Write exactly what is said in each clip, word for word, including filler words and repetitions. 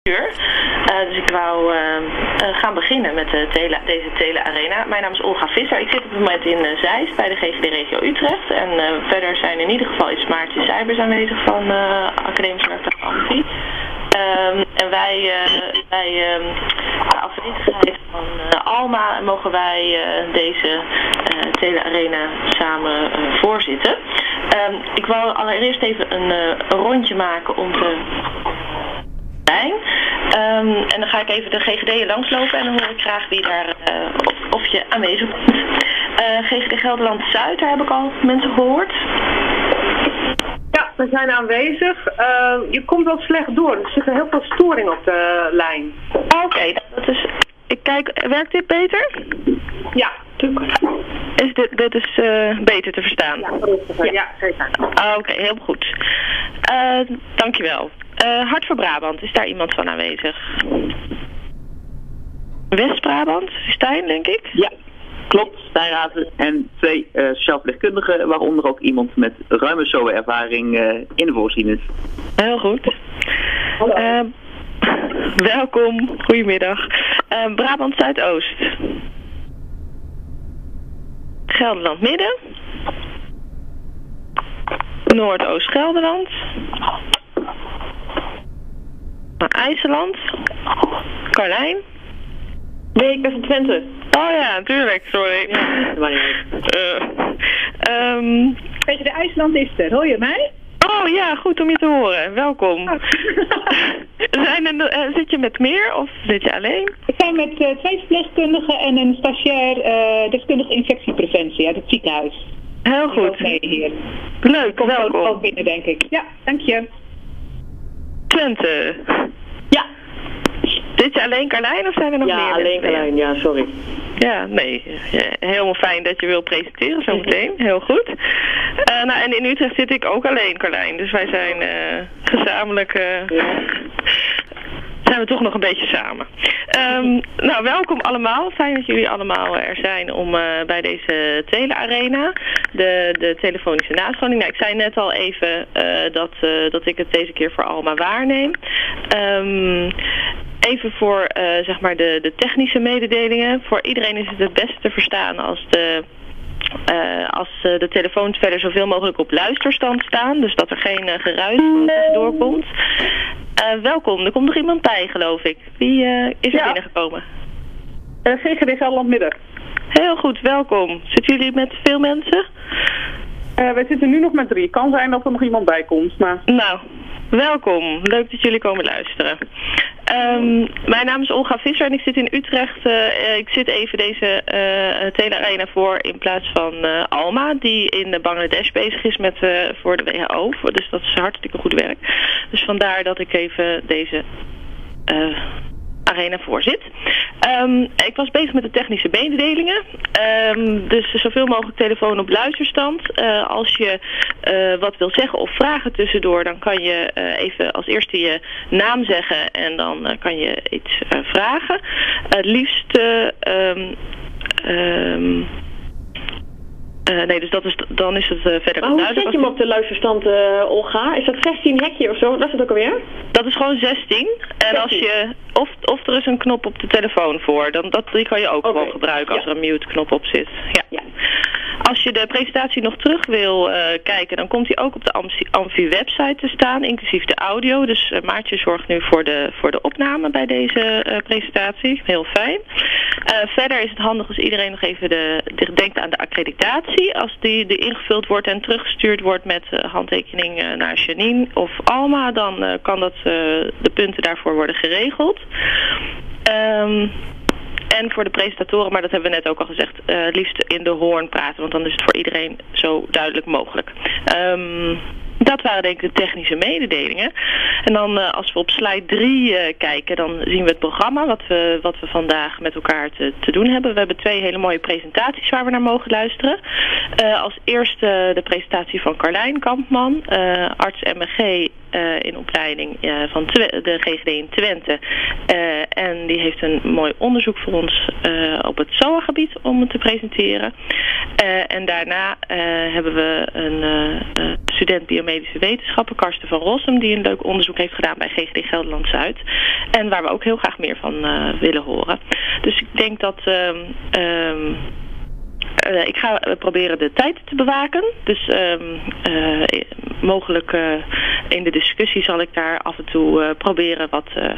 uur. Uh, dus ik wou uh, uh, gaan beginnen met de tele, deze telearena. Mijn naam is Olga Visser. Ik zit op het moment in uh, Zeist bij de G G D Regio Utrecht. En uh, verder zijn in ieder geval iets Maartje Seibers aanwezig van uh, Academische Werktuig Amfi. Um, en wij, uh, bij uh, de afwezigheid van uh, Alma mogen wij uh, deze uh, telearena samen uh, voorzitten. Um, ik wil allereerst even een, uh, een rondje maken om te zijn. Um, en dan ga ik even de G G D'en langslopen en dan hoor ik graag wie daar, uh, of, of je aanwezig bent. Uh, G G D Gelderland-Zuid, daar heb ik al mensen gehoord. Ja, we zijn aanwezig. Uh, je komt wel slecht door. Er zit heel veel storing op de lijn. Oké, okay, dat is. Ik kijk, werkt dit beter? Ja, natuurlijk. Is dit, dit is uh, beter te verstaan? Ja, rustiger. Ja, zeker. Oké, okay, heel goed. Uh, dankjewel. Uh, Hart voor Brabant, is daar iemand van aanwezig? West-Brabant, Stijn, denk ik? Ja. Klopt, Stijnraven en twee uh, sociaal-verpleegkundigen, waaronder ook iemand met ruime S O A-ervaring uh, in de voorziening. Heel goed. Hallo. Uh, welkom, goedemiddag. Uh, Brabant Zuidoost. Gelderland Midden. Noordoost Gelderland. IJsseland. Carlijn. Nee, ik ben van Twente. Oh ja, natuurlijk, sorry. Ja, maar niet. Uh, um... Weet je, de IJsland is er, hoor je mij? Oh ja, goed om je te horen. Welkom. Oh. Zijn er, uh, zit je met meer of zit je alleen? Ik zijn met uh, twee verpleegkundigen en een stagiair uh, deskundige infectiepreventie uit het ziekenhuis. Heel goed. Nee, hier. Leuk, Komt welkom. ook binnen, denk ik. Ja, dank je. Twente. Ja. Zit je alleen, Carlijn, of zijn er nog ja, meer? Ja, alleen Carlijn, ja, sorry. Ja, nee. Ja, helemaal fijn dat je wil presenteren zo meteen. Heel goed. Uh, nou, en in Utrecht zit ik ook alleen, Carlijn. Dus wij zijn uh, gezamenlijk... Uh, ja. zijn we toch nog een beetje samen. Um, nou, welkom allemaal. Fijn dat jullie allemaal er zijn om uh, bij deze telearena, de, de telefonische nascholing. Nou, ik zei net al even uh, dat, uh, dat ik het deze keer voor Alma waarneem. Um, Even voor uh, zeg maar de, de technische mededelingen. Voor iedereen is het het beste te verstaan als de... Uh, als uh, de telefoons verder zoveel mogelijk op luisterstand staan. Dus dat er geen uh, geruis tussendoor komt. Uh, welkom, er komt nog iemand bij, geloof ik. Wie uh, is er ja. binnengekomen? Uh, G G D Gelderland Midden. Heel goed, welkom. Zitten jullie met veel mensen? Uh, wij zitten nu nog met drie. Het kan zijn dat er nog iemand bij komt, maar... Nou, welkom. Leuk dat jullie komen luisteren. Um, mijn naam is Olga Visser en ik zit in Utrecht. Uh, ik zit even deze uh, telearena voor in plaats van uh, Alma, die in Bangladesh bezig is met uh, voor de W H O. Dus dat is hartstikke goed werk. Dus vandaar dat ik even deze... Uh, arena voorzit. Um, ik was bezig met de technische mededelingen. Um, dus zoveel mogelijk telefoon op luisterstand. Uh, als je uh, wat wil zeggen of vragen tussendoor, dan kan je uh, even als eerste je naam zeggen en dan uh, kan je iets uh, vragen. Het uh, liefst... Uh, um, um, Uh, nee, dus dat is, dan is het uh, verder maar hoe zet je hem op de luisterstand, uh, Olga? Is dat zestien hekje of zo? Wat is het ook alweer? Dat is gewoon zestien. En als je... Of, of er is een knop op de telefoon voor. Dan, dat, die kan je ook okay. gewoon gebruiken als ja. er een mute knop op zit. Ja. ja. Als je de presentatie nog terug wil uh, kijken, dan komt die ook op de Amfi website te staan, inclusief de audio. Dus uh, Maartje zorgt nu voor de, voor de opname bij deze uh, presentatie. Heel fijn. Uh, verder is het handig als iedereen nog even de, de, denkt aan de accreditatie. Als die, die ingevuld wordt en teruggestuurd wordt met uh, handtekening uh, naar Janine of Alma, dan uh, kan dat, uh, de punten daarvoor worden geregeld. Um, En voor de presentatoren, maar dat hebben we net ook al gezegd, uh, het liefst in de hoorn praten, want dan is het voor iedereen zo duidelijk mogelijk. Um, dat waren denk ik de technische mededelingen. En dan uh, als we op slide drie uh, kijken, dan zien we het programma wat we, wat we vandaag met elkaar te, te doen hebben. We hebben twee hele mooie presentaties waar we naar mogen luisteren. Uh, als eerste de presentatie van Carlijn Kampman, uh, arts M G uh, in opleiding uh, van Twe- de G G D in Twente uh, en die heeft een mooi onderzoek voor ons uh, op het S O A-gebied om te presenteren. Uh, en daarna uh, hebben we een uh, student biomedische wetenschappen, Karsten van Rossum, die een leuk onderzoek heeft gedaan bij G G D Gelderland-Zuid. En waar we ook heel graag meer van uh, willen horen. Dus ik denk dat... Uh, um, Uh, ik ga uh, proberen de tijd te bewaken. Dus um, uh, mogelijk uh, in de discussie zal ik daar af en toe uh, proberen wat uh,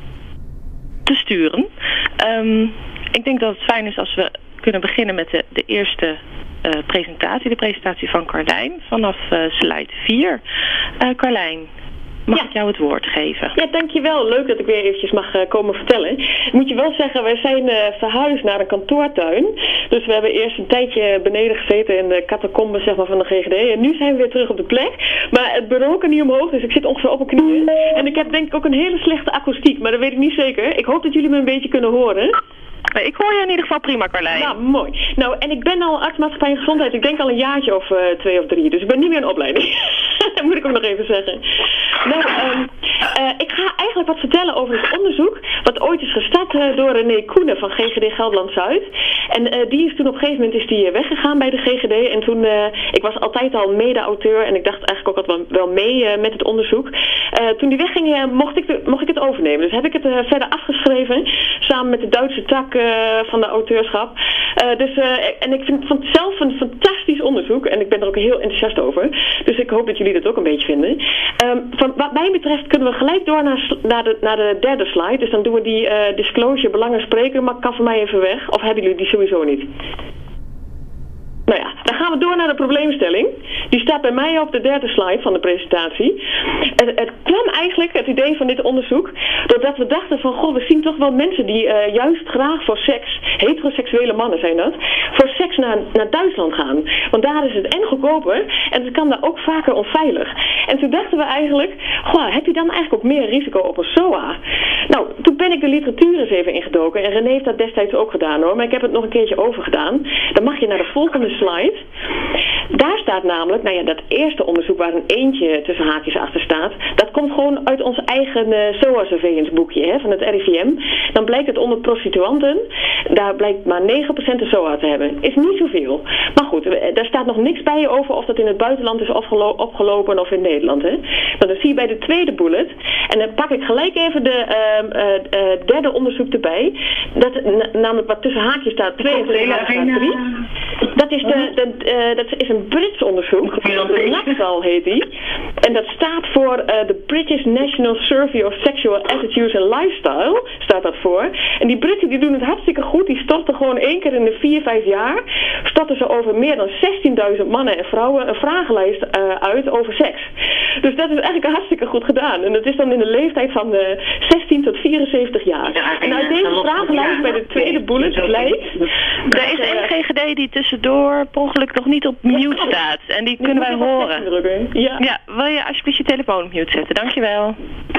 te sturen. Um, ik denk dat het fijn is als we kunnen beginnen met de, de eerste uh, presentatie. De presentatie van Carlijn vanaf uh, slide vier. Uh, Carlijn. Mag ja. ik jou het woord geven? Ja, dankjewel. Leuk dat ik weer eventjes mag uh, komen vertellen. Moet je wel zeggen, wij zijn uh, verhuisd naar een kantoortuin. Dus we hebben eerst een tijdje beneden gezeten in de catacombes zeg maar, van de G G D. En nu zijn we weer terug op de plek. Maar het bureau kan niet omhoog, dus ik zit ongeveer op mijn knieën. En ik heb denk ik ook een hele slechte akoestiek, maar dat weet ik niet zeker. Ik hoop dat jullie me een beetje kunnen horen. Ik hoor je in ieder geval prima, Carlijn. Nou, mooi. Nou, en ik ben al arts maatschappij en gezondheid. Ik denk al een jaartje of uh, twee of drie. Dus ik ben niet meer in opleiding. Dat moet ik ook nog even zeggen. Nou, um, uh, ik ga eigenlijk wat vertellen over het onderzoek. Wat ooit is gestart uh, door René Koenen van G G D Gelderland-Zuid. En uh, die is toen op een gegeven moment is die weggegaan bij de G G D. En toen, uh, ik was altijd al mede-auteur. En ik dacht eigenlijk ook altijd wel mee uh, met het onderzoek. Uh, toen die wegging, uh, mocht, ik de, mocht ik het overnemen. Dus heb ik het uh, verder afgeschreven. Samen met de Duitse tak uh, van de auteurschap. Uh, dus, uh, en ik vind het zelf een fantastisch onderzoek. En ik ben er ook heel enthousiast over. Dus ik hoop dat jullie dat ook een beetje vinden. Um, van wat mij betreft kunnen we gelijk door naar, naar, de, naar de derde slide. Dus dan doen we die uh, disclosure belangen spreken. Maar kan voor mij even weg. Of hebben jullie die sowieso niet? Nou ja, dan gaan we door naar de probleemstelling. Die staat bij mij op de derde slide van de presentatie. Het, het kwam eigenlijk, het idee van dit onderzoek, doordat we dachten van, goh, we zien toch wel mensen die uh, juist graag voor seks, heteroseksuele mannen zijn dat, voor seks naar, naar Duitsland gaan. Want daar is het en goedkoper en het kan daar ook vaker onveilig. En toen dachten we eigenlijk, goh, heb je dan eigenlijk ook meer risico op een S O A? Nou, toen ben ik de literatuur eens even ingedoken en René heeft dat destijds ook gedaan hoor, maar ik heb het nog een keertje overgedaan. Dan mag je naar de volgende slide. Daar staat namelijk, nou ja, dat eerste onderzoek waar een eentje tussen haakjes achter staat, dat komt gewoon uit ons eigen uh, S O A-surveillance boekje hè, van het R I V M. Dan blijkt het onder prostituanten, daar blijkt maar negen procent de S O A te hebben. Is niet zoveel. Maar goed, daar staat nog niks bij over of dat in het buitenland is opgelo- opgelopen of in Nederland. Hè. Nou, dat zie je bij de tweede bullet. En dan pak ik gelijk even de uh, uh, uh, derde onderzoek erbij. Dat n- namelijk wat tussen haakjes staat, twee en twee staat drie. Dat is de De, uh, dat is een Brits onderzoek. NACSAL heet die. En dat staat voor uh, de British National Survey of Sexual Attitudes and Lifestyle. Staat dat voor. En die Britten die doen het hartstikke goed. Die storten gewoon één keer in de vier, vijf jaar. Storten ze over meer dan zestienduizend mannen en vrouwen een vragenlijst uh, uit over seks. Dus dat is eigenlijk hartstikke goed gedaan. En dat is dan in de leeftijd van uh, zestien tot vierenzeventig jaar. Ja, en uit deze vragenlijst bij de tweede bullet blijkt... Er is één G G D die tussendoor per ongeluk nog niet op mute staat. En die kunnen wij horen. Ja. ja, wil je alsjeblieft je telefoon op mute zetten? Dankjewel.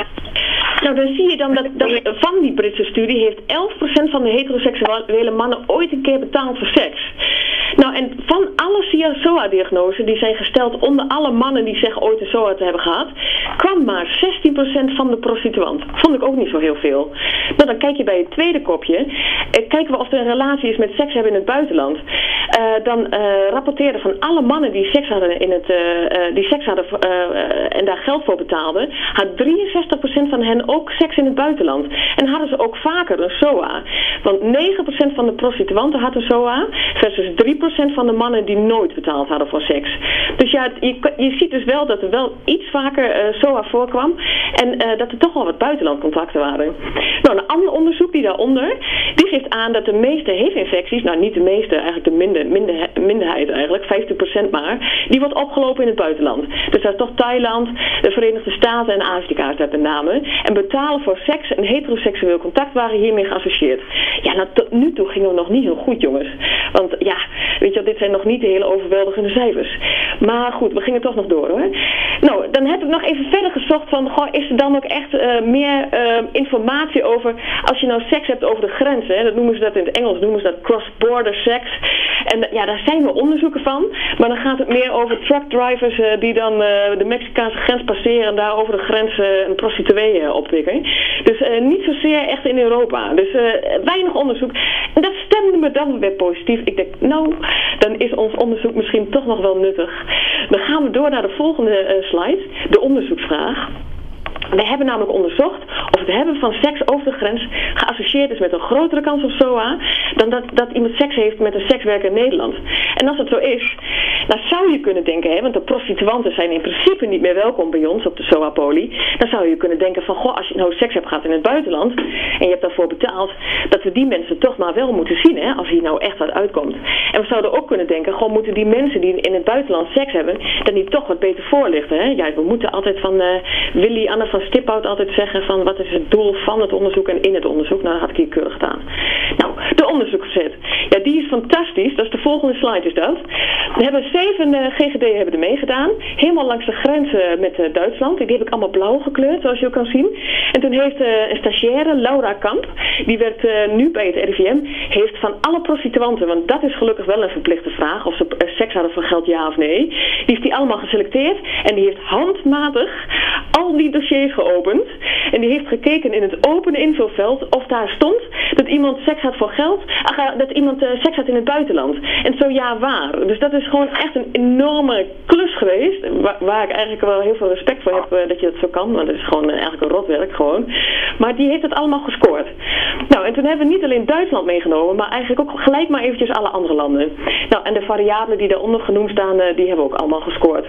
Nou, dan zie je dan dat, dat van die Britse studie heeft elf procent van de heteroseksuele mannen ooit een keer betaald voor seks. Nou, en van alle S O A-diagnoses die zijn gesteld onder alle mannen die zeggen ooit een S O A te hebben gehad, kwam maar zestien procent van de prostituant. Vond ik ook niet zo heel veel. Nou, dan kijk je bij het tweede kopje. Eh, kijken we of er een relatie is met seks hebben in het buitenland. Uh, dan uh, rapporteerden van alle mannen die seks hadden, in het, uh, uh, die seks hadden uh, uh, en daar geld voor betaalden, had drieënzestig procent van hen ook seks in het buitenland. En hadden ze ook vaker een S O A. Want negen procent van de prostituanten had een S O A, versus drie procent van de mannen die nooit betaald hadden voor seks. Dus ja, je, je ziet dus wel dat er wel iets vaker uh, S O A voorkwam en uh, dat er toch wel wat buitenlandcontacten waren. Nou, een ander onderzoek die daaronder, die geeft aan dat de meeste H I V-infecties, nou niet de meeste, eigenlijk de minder, minder, minderheid eigenlijk, vijftien procent maar, die wordt opgelopen in het buitenland. Dus dat is toch Thailand, de Verenigde Staten en Afrika is dat met name. En betalen voor seks en heteroseksueel contact waren hiermee geassocieerd. Ja, nou, tot nu toe gingen we nog niet heel goed, jongens. Want ja, weet je, dit zijn nog niet de hele overweldigende cijfers. Maar goed, we gingen toch nog door, hoor. Nou, dan heb ik nog even verder gezocht van, goh, is er dan ook echt uh, meer uh, informatie over, als je nou seks hebt over de grenzen, hè, dat noemen ze dat in het Engels, noemen ze dat cross-border sex. En uh, ja, daar zijn we onderzoeken van, maar dan gaat het meer over truckdrivers uh, die dan uh, de Mexicaanse grens passeren en daar over de grens uh, een prostituee uh, oppikken. Dus uh, niet zo zozeer echt in Europa. Dus uh, weinig onderzoek. En dat stemde me dan weer positief. Ik denk, nou, dan is ons onderzoek misschien toch nog wel nuttig. Dan gaan we door naar de volgende uh, slide. De onderzoeksvraag. We hebben namelijk onderzocht of het hebben van seks over de grens geassocieerd is met een grotere kans op S O A dan dat, dat iemand seks heeft met een sekswerker in Nederland. En als dat zo is, dan zou je kunnen denken, hè, want de prostituanten zijn in principe niet meer welkom bij ons op de S O A-poli, dan zou je kunnen denken van, goh, als je nou seks hebt gehad in het buitenland en je hebt daarvoor betaald, dat we die mensen toch maar wel moeten zien, hè, als hier nou echt wat uitkomt. En we zouden ook kunnen denken, goh, moeten die mensen die in het buitenland seks hebben, dan niet toch wat beter voorlichten, hè? Ja, we moeten altijd van uh, Willy, Anne van Stiphout altijd zeggen van wat is het doel van het onderzoek en in het onderzoek. Nou, dat had ik hier keurig gedaan. Nou, de onderzoeksset. Ja, die is fantastisch. Dat is de volgende slide is dat. We hebben zeven uh, G G D'en hebben er meegedaan. Helemaal langs de grens uh, met uh, Duitsland. Die heb ik allemaal blauw gekleurd, zoals je ook kan zien. En toen heeft uh, een stagiaire, Laura Kamp, die werkt uh, nu bij het R I V M, heeft van alle prostituanten, want dat is gelukkig wel een verplichte vraag, of ze uh, seks hadden voor geld ja of nee. Die heeft die allemaal geselecteerd en die heeft handmatig al die dossiers geopend en die heeft gekeken in het open invulveld of daar stond dat iemand seks had voor geld, ach, dat iemand uh, seks had in het buitenland. En zo ja, waar. Dus dat is gewoon echt een enorme klus geweest, waar, waar ik eigenlijk wel heel veel respect voor heb uh, dat je dat zo kan, want dat is gewoon uh, eigenlijk een rotwerk gewoon. Maar die heeft het allemaal gescoord. Nou, en toen hebben we niet alleen Duitsland meegenomen, maar eigenlijk ook gelijk maar eventjes alle andere landen. Nou, en de variabelen die daaronder genoemd staan, uh, die hebben we ook allemaal gescoord.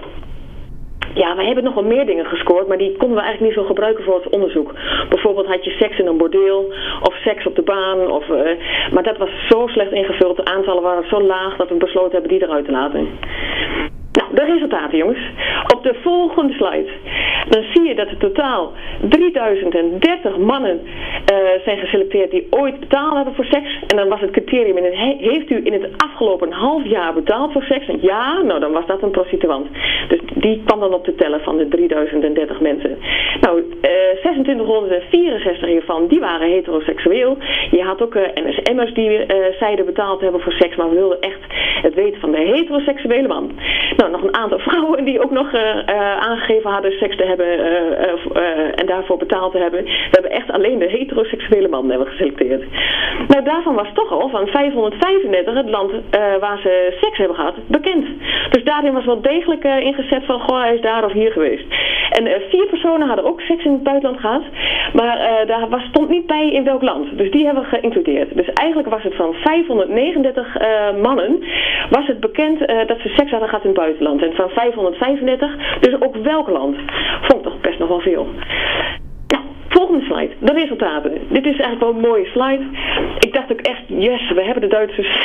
Ja, we hebben nog wel meer dingen gescoord, maar die konden we eigenlijk niet zo gebruiken voor het onderzoek. Bijvoorbeeld had je seks in een bordeel, of seks op de baan, of, uh, maar dat was zo slecht ingevuld, de aantallen waren zo laag dat we besloten hebben die eruit te laten. Nou, de resultaten jongens. Op de volgende slide. Dan zie je dat er totaal drieduizend dertig mannen uh, zijn geselecteerd die ooit betaald hebben voor seks. En dan was het criterium, in het, heeft u in het afgelopen half jaar betaald voor seks? En ja, nou dan was dat een prostituant. Dus die kwam dan op te tellen van de drieduizend dertig mensen. Nou, uh, zesentwintighonderdvierenzestig hiervan, die waren heteroseksueel. Je had ook uh, N S M'ers die uh, zeiden betaald hebben voor seks, maar we wilden echt het weten van de heteroseksuele man. Nou, nog een aantal vrouwen die ook nog uh, uh, aangegeven hadden seks te hebben uh, uh, uh, en daarvoor betaald te hebben. We hebben echt alleen de heteroseksuele man hebben geselecteerd. Nou, daarvan was toch al van vijfhonderdvijfendertig het land uh, waar ze seks hebben gehad bekend. Dus daarin was wel degelijk uh, ingezet van, goh, hij is daar of hier geweest. En uh, vier personen hadden ook seks in het buitenland gehad, maar uh, daar was, stond niet bij in welk land. Dus die hebben we geïncludeerd. Dus eigenlijk was het van vijfhonderdnegenendertig uh, mannen, was het bekend uh, dat ze seks hadden gehad in het buitenland. En van vijfhonderdvijfendertig, dus ook welk land. Vond ik toch best nog wel veel. Nou, volgende slide. De resultaten. Dit is eigenlijk wel een mooie slide. Ik dacht ook echt, yes, we hebben de Duitsers.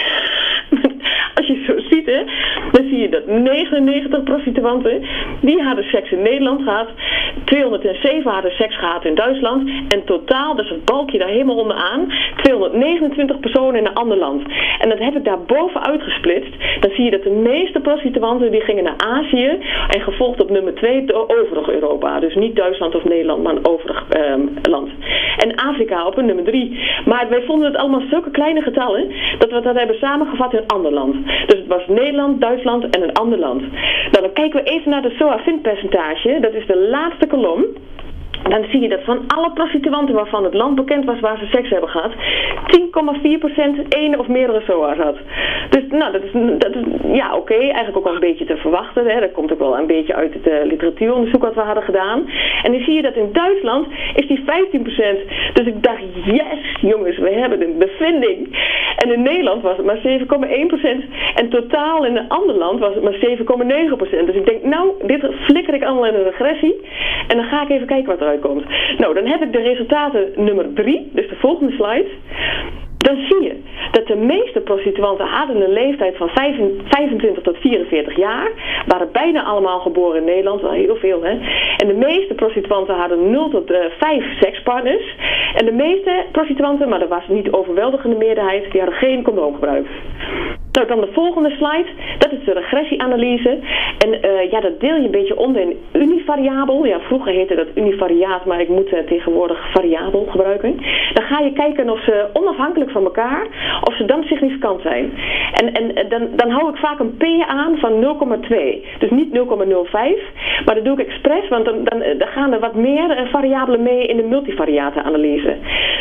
Als je zo ziet, hè, dan zie je dat negenennegentig prostituanten, die hadden seks in Nederland gehad. tweehonderdzeven hadden seks gehad in Duitsland. En totaal, dat is het balkje daar helemaal onderaan, tweehonderdnegenentwintig personen in een ander land. En dat heb ik daar bovenuit gesplitst. Dan zie je dat de meeste prostituanten, die gingen naar Azië. En gevolgd op nummer twee, overig Europa. Dus niet Duitsland of Nederland, maar een overig um, land. En Afrika op een nummer drie. Maar wij vonden het allemaal zulke kleine getallen, dat we dat hebben samengevat in een ander land. Dus het was Nederland, Duitsland en een ander land. Nou, dan kijken we even naar de S O A-vindpercentage. Dat is de laatste kolom. Dan zie je dat van alle prostituanten waarvan het land bekend was waar ze seks hebben gehad, tien komma vier procent één of meerdere S O A's had. Dus nou, dat is, dat is ja oké, okay, eigenlijk ook wel een beetje te verwachten. Hè. Dat komt ook wel een beetje uit het uh, literatuuronderzoek wat we hadden gedaan. En dan zie je dat in Duitsland is die vijftien procent. Dus ik dacht, yes jongens, we hebben een bevinding. En in Nederland was het maar zeven komma één procent. En totaal in een ander land was het maar zeven komma negen procent. Dus ik denk, nou, dit flikker ik allemaal in een regressie. En dan ga ik even kijken wat eruit komt. Nou, dan heb ik de resultaten nummer drie, dus de volgende slide. Dan zie je dat de meeste prostituanten hadden een leeftijd van vijfentwintig tot vierenveertig jaar. Waren bijna allemaal geboren in Nederland, wel heel veel hè. En de meeste prostituanten hadden nul tot vijf sekspartners. En de meeste prostituanten, maar dat was niet de overweldigende meerderheid, die hadden geen condoom gebruikt. Nou, dan de volgende slide. Dat is de regressieanalyse. En uh, ja, dat deel je een beetje onder in univariabel. Ja, vroeger heette dat univariaat, maar ik moet uh, tegenwoordig variabel gebruiken. Dan ga je kijken of ze onafhankelijk van elkaar, of ze dan significant zijn. En, en dan, dan hou ik vaak een P aan van nul komma twee. Dus niet nul komma nul vijf, maar dat doe ik expres, want dan, dan, dan gaan er wat meer uh, variabelen mee in de multivariate analyse.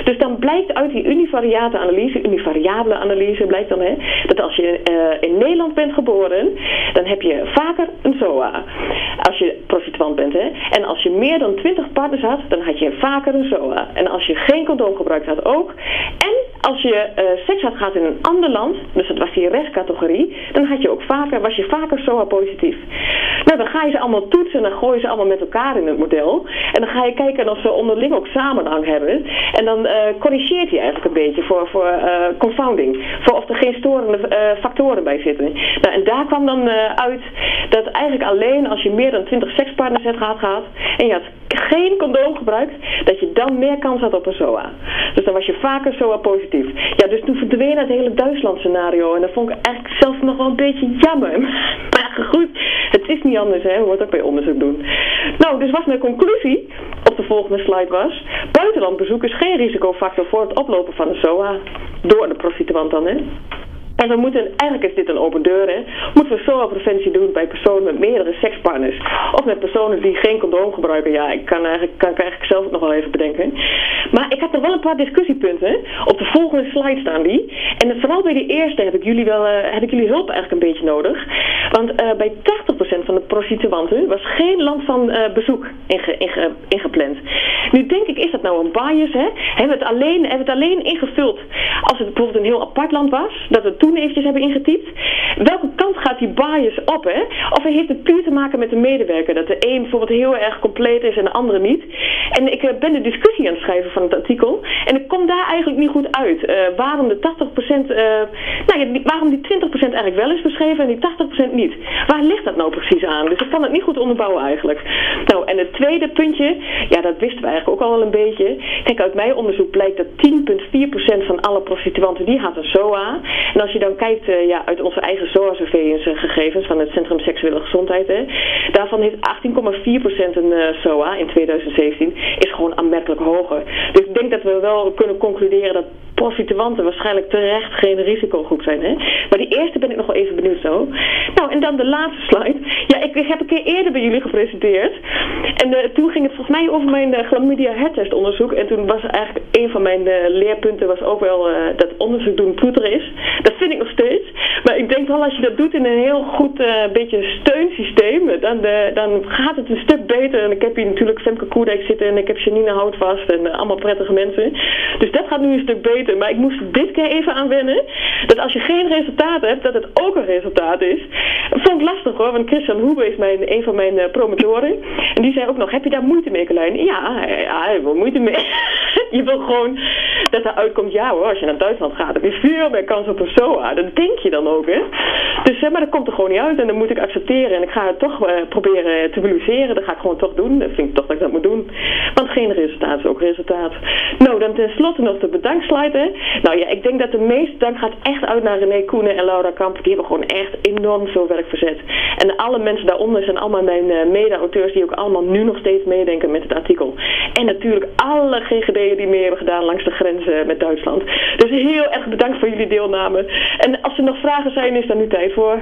blijkt uit die univariate analyse, univariabele analyse blijkt dan, hè, dat als je uh, in Nederland bent geboren, dan heb je vaker een S O A. Als je prostituant bent, hè. En als je meer dan twintig partners had, dan had je vaker een S O A. En als je geen condoom gebruikt had ook. En als je uh, seks had gehad in een ander land, dus dat was die rechtscategorie, dan had je ook vaker, was je vaker S O A positief. Nou, dan ga je ze allemaal toetsen en dan gooi je ze allemaal met elkaar in het model. En dan ga je kijken of ze onderling ook samenhang hebben. En dan uh, corrigeert hij eigenlijk een beetje voor, voor uh, confounding. Voor of er geen storende uh, factoren bij zitten. Nou, en daar kwam dan uh, uit dat eigenlijk alleen als je meer dan twintig sekspartners hebt gehad, gehad en je had geen condoom gebruikt, dat je dan meer kans had op een S O A. Dus dan was je vaker S O A positief. Ja, dus toen verdween het hele Duitsland scenario en dat vond ik eigenlijk zelfs nog wel een beetje jammer. Maar goed, het is niet anders, hè. We moeten ook bij onderzoek doen. Nou, dus wat mijn conclusie op de volgende slide was, buitenlandbezoek is geen risicofactor voor het oplopen van een S O A. Door de prostituant dan, hè. En we moeten, eigenlijk is dit een open deur, hè, moeten we S O A-preventie doen bij personen met meerdere sekspartners. Of met personen die geen condoom gebruiken. Ja, ik kan, eigenlijk, kan ik eigenlijk zelf nog wel even bedenken. Maar ik had nog wel een paar discussiepunten. Op de volgende slide staan die. En vooral bij die eerste heb ik jullie, wel, uh, heb ik jullie hulp eigenlijk een beetje nodig. Want uh, bij tachtig procent van de prostituanten was geen land van uh, bezoek inge, inge, ingepland. Nu denk ik, is dat nou een bias, hè? Hebben we het alleen, hebben we het alleen ingevuld als het bijvoorbeeld een heel apart land was? Dat we toen eventjes hebben ingetypt. Welke kant gaat die bias op, hè? Of heeft het puur te maken met de medewerker? Dat de een bijvoorbeeld heel erg compleet is en de andere niet. En ik uh, ben de discussie aan het schrijven van het artikel. En ik kom daar eigenlijk niet goed uit. Uh, waarom de tachtig procent, uh, nou ja, die, waarom die twintig procent eigenlijk wel is beschreven en die tachtig procent niet. Waar ligt dat nou precies aan? Dus ik kan het niet goed onderbouwen eigenlijk. Nou, en het tweede puntje, ja, dat wisten we eigenlijk ook al wel een beetje. Kijk, uit mijn onderzoek blijkt dat tien komma vier procent van alle prostituanten, die had een S O A. En als je dan kijkt uh, ja, uit onze eigen S O A-surveillance-gegevens van het Centrum Seksuele Gezondheid, hè, daarvan heeft achttien komma vier procent een uh, S O A in tweeduizend zeventien, is gewoon aanmerkelijk hoger. Dus ik denk dat we wel kunnen concluderen dat prostituanten waarschijnlijk terecht geen risicogroep zijn. Hè? Maar die eerste ben ik nog wel even benieuwd zo. Nou, en dan de laatste slide. Ja, ik, ik heb een keer eerder bij jullie gepresenteerd. En uh, toen ging het volgens mij over mijn uh, chlamydia hertest onderzoek. En toen was eigenlijk een van mijn uh, leerpunten was ook wel uh, dat onderzoek doen ploeteren is. Dat vind ik nog steeds. Maar ik denk wel als je dat doet in een heel goed uh, beetje steunsysteem, dan, uh, dan gaat het een stuk beter. En ik heb hier natuurlijk Femke Koerdijk zitten en ik heb Janine Houtvast en uh, allemaal prettige mensen. Dus dat gaat nu een stuk beter. Maar ik moest dit keer even aan wennen. Dat als je geen resultaat hebt, dat het ook een resultaat is. Dat vond ik lastig hoor. Want Christian Hoebe is mijn, een van mijn uh, promotoren. En die zei ook nog, heb je daar moeite mee, Carlijn? Ja, ja, ik wil moeite mee. Je wil gewoon dat er uitkomt, ja hoor, als je naar Duitsland gaat, heb je veel meer kans op een S O A. Dat denk je dan ook, hè. Dus, uh, maar dat komt er gewoon niet uit. En dan moet ik accepteren. En ik ga het toch uh, proberen te beluseren. Dat ga ik gewoon toch doen. Dat vind ik toch dat ik dat moet doen. Want geen resultaat is ook resultaat. Nou, dan tenslotte nog de bedankslide. Nou ja, ik denk dat de meeste dank gaat echt uit naar René Koenen en Laura Kamp. Die hebben gewoon echt enorm veel werk verzet. En alle mensen daaronder zijn allemaal mijn uh, mede-auteurs die ook allemaal nu nog steeds meedenken met het artikel. En natuurlijk alle G G D'en die mee hebben gedaan langs de grens uh, met Duitsland. Dus heel erg bedankt voor jullie deelname. En als er nog vragen zijn, is daar nu tijd voor.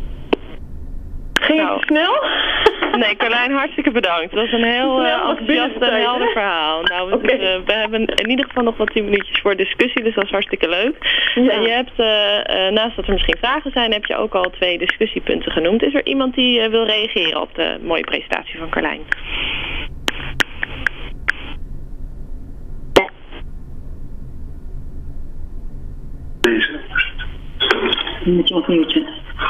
Ging nou, het snel? Nee, Carlijn, hartstikke bedankt. Dat was een heel uh, enthousiast en helder verhaal. Nou, we, okay. uh, we hebben in ieder geval nog wat tien minuutjes voor discussie, dus dat is hartstikke leuk. Ja. En je hebt, uh, uh, naast dat er misschien vragen zijn, heb je ook al twee discussiepunten genoemd. Is er iemand die uh, wil reageren op de mooie presentatie van Carlijn? Deze. Moet je opnieuw zetten.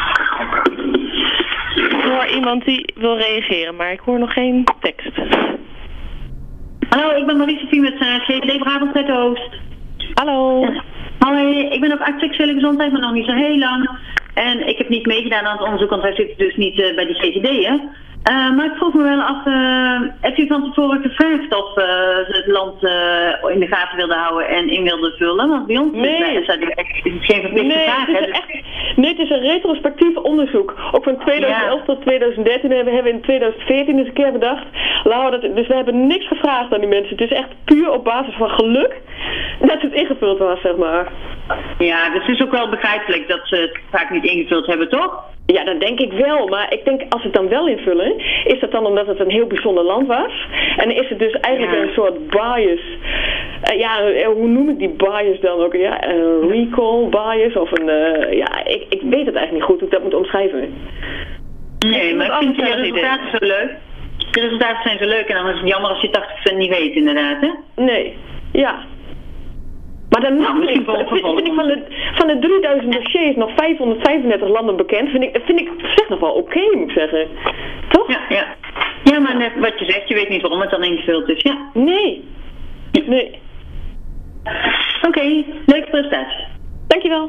Ik hoor iemand die wil reageren, maar ik hoor nog geen tekst. Hallo, ik ben Marie Sophie met uh, G G D Brabant Zuidoost. Hallo. Ja. Hoi, ik ben ook arts seksuele gezondheid, maar nog niet zo heel lang. En ik heb niet meegedaan aan het onderzoek, want wij zitten dus niet uh, bij die G G D'en. Uh, maar ik vroeg me wel af, uh, hebt u van tevoren gevraagd of uh, ze het land uh, in de gaten wilden houden en in wilden vullen? Want bij ons nee. is, is, is het geen verplichte nee, vraag. Het is echt, nee, het is een retrospectief onderzoek. Ook van tweeduizend elf ja. tot tweeduizend dertien. En we hebben in tweeduizend veertien eens een keer bedacht. Laura, dat, dus we hebben niks gevraagd aan die mensen. Het is echt puur op basis van geluk dat het ingevuld was, zeg maar. Ja, dus het is ook wel begrijpelijk dat ze het vaak niet ingevuld hebben, toch? Ja, dat denk ik wel. Maar ik denk, als ze het dan wel invullen, is dat dan omdat het een heel bijzonder land was? En is het dus eigenlijk ja. een soort bias uh, ja, hoe noem ik die bias dan ook? Ja, een recall bias of een, uh, ja, ik, ik weet het eigenlijk niet goed hoe ik dat moet omschrijven. Nee, maar ik vind de resultaten zo leuk. De resultaten zijn zo leuk en dan is het jammer als je tachtig procent niet weet inderdaad, hè? Nee, ja. Maar dan nog nou, vind, vind ik van de, van de drieduizend dossiers nog vijfhonderdvijfendertig landen bekend, vind ik, vind ik zeg nog wel oké, okay, moet ik zeggen. Toch? Ja, ja. Ja, maar net wat je zegt, je weet niet waarom het dan ingevuld is, ja. Nee. Nee. Oké, okay, leuke prestatie. Dankjewel.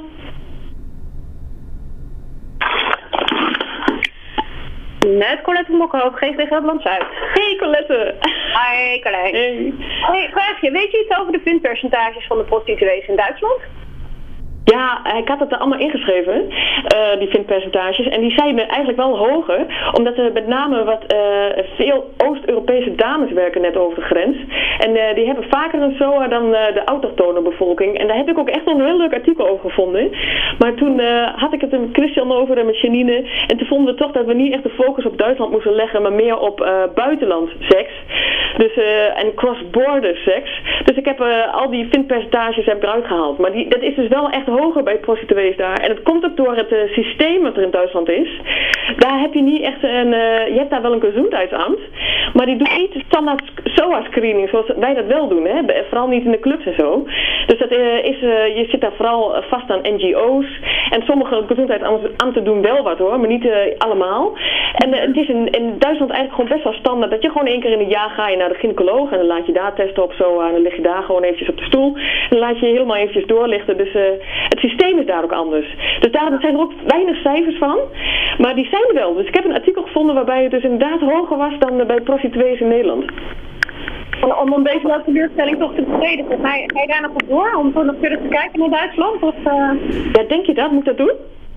Net Colette Mokkerhoofd, G V D Gelderland Zuid. Hey Colette. Hi Carlijn. Hey. Hey, vraagje, weet je iets over de vindpercentages van de prostituees in Duitsland? Ja, ik had het er allemaal ingeschreven, uh, die vindpercentages. En die zijn eigenlijk wel hoger, omdat er met name wat uh, veel Oost-Europese dames werken net over de grens. En uh, die hebben vaker een S O A dan uh, de autochtone bevolking. En daar heb ik ook echt wel een heel leuk artikel over gevonden. Maar toen uh, had ik het met Christian over en met Janine. En toen vonden we toch dat we niet echt de focus op Duitsland moesten leggen, maar meer op uh, buitenland seks. Dus, uh, en cross-border seks. Dus ik heb uh, al die vindpercentages heb ik eruit gehaald. Maar die, dat is dus wel echt hoger bij prostituees daar. En het komt ook door het uh, systeem wat er in Duitsland is. Daar heb je niet echt een... Uh, je hebt daar wel een gezondheidsambt, maar die doet niet de standaard S O A-screening zoals wij dat wel doen. Hè? Vooral niet in de clubs en zo. Dus dat uh, is, uh, je zit daar vooral vast aan N G O's. En sommige gezondheidsambten doen wel wat hoor, maar niet uh, allemaal. En uh, het is in, in Duitsland eigenlijk gewoon best wel standaard dat je gewoon één keer in een jaar ga je naar de gynaecoloog en dan laat je daar testen op S O A en dan lig je daar gewoon eventjes op de stoel. En dan laat je je helemaal eventjes doorlichten. Dus uh, het systeem is daar ook anders. Dus daar zijn er ook weinig cijfers van. Maar die zijn er wel. Dus ik heb een artikel gevonden waarbij het dus inderdaad hoger was dan uh, bij prostituees in Nederland. Om een beetje dat teleurstelling toch te bevredigen. Ga je, ga je daar nog op door om nog verder te kijken naar Duitsland? Of, uh... Ja, denk je dat? Moet ik dat doen?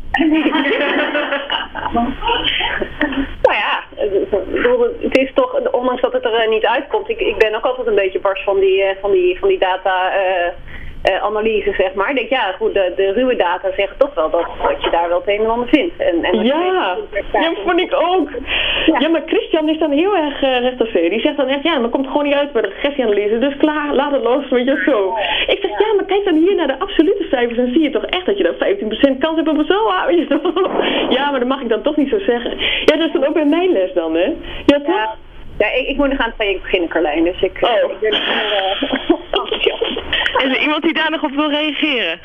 Nou ja, het is toch, ondanks dat het er niet uitkomt, ik, ik ben ook altijd een beetje bars van die, van die, van die data uh, uh, analyse, zeg maar. Ik denk, ja, goed, de, de ruwe data zeggen toch wel dat, dat je daar wel het een en ander vindt. En, en ja, ja, vond ik ook. Ja. ja, maar Christian is dan heel erg uh, recht op zee. Die zegt dan echt, ja, maar komt gewoon niet uit bij de regressieanalyse, dus klaar, laat het los, weet je, zo. Ik zeg, ja, maar kijk dan hier naar de absolute cijfers en zie je toch echt dat je dan vijftien procent kans hebt op een S O A, weet je toch? Ja, maar dat mag ik dan toch niet zo zeggen. Ja, dat is dan ook bij mijn les dan, hè? Ja, toch? Ja. Ja, ik, ik moet nog aan het traject beginnen, Carlijn, dus ik... Oh. ik ben, uh, Is er iemand die daar nog op wil reageren?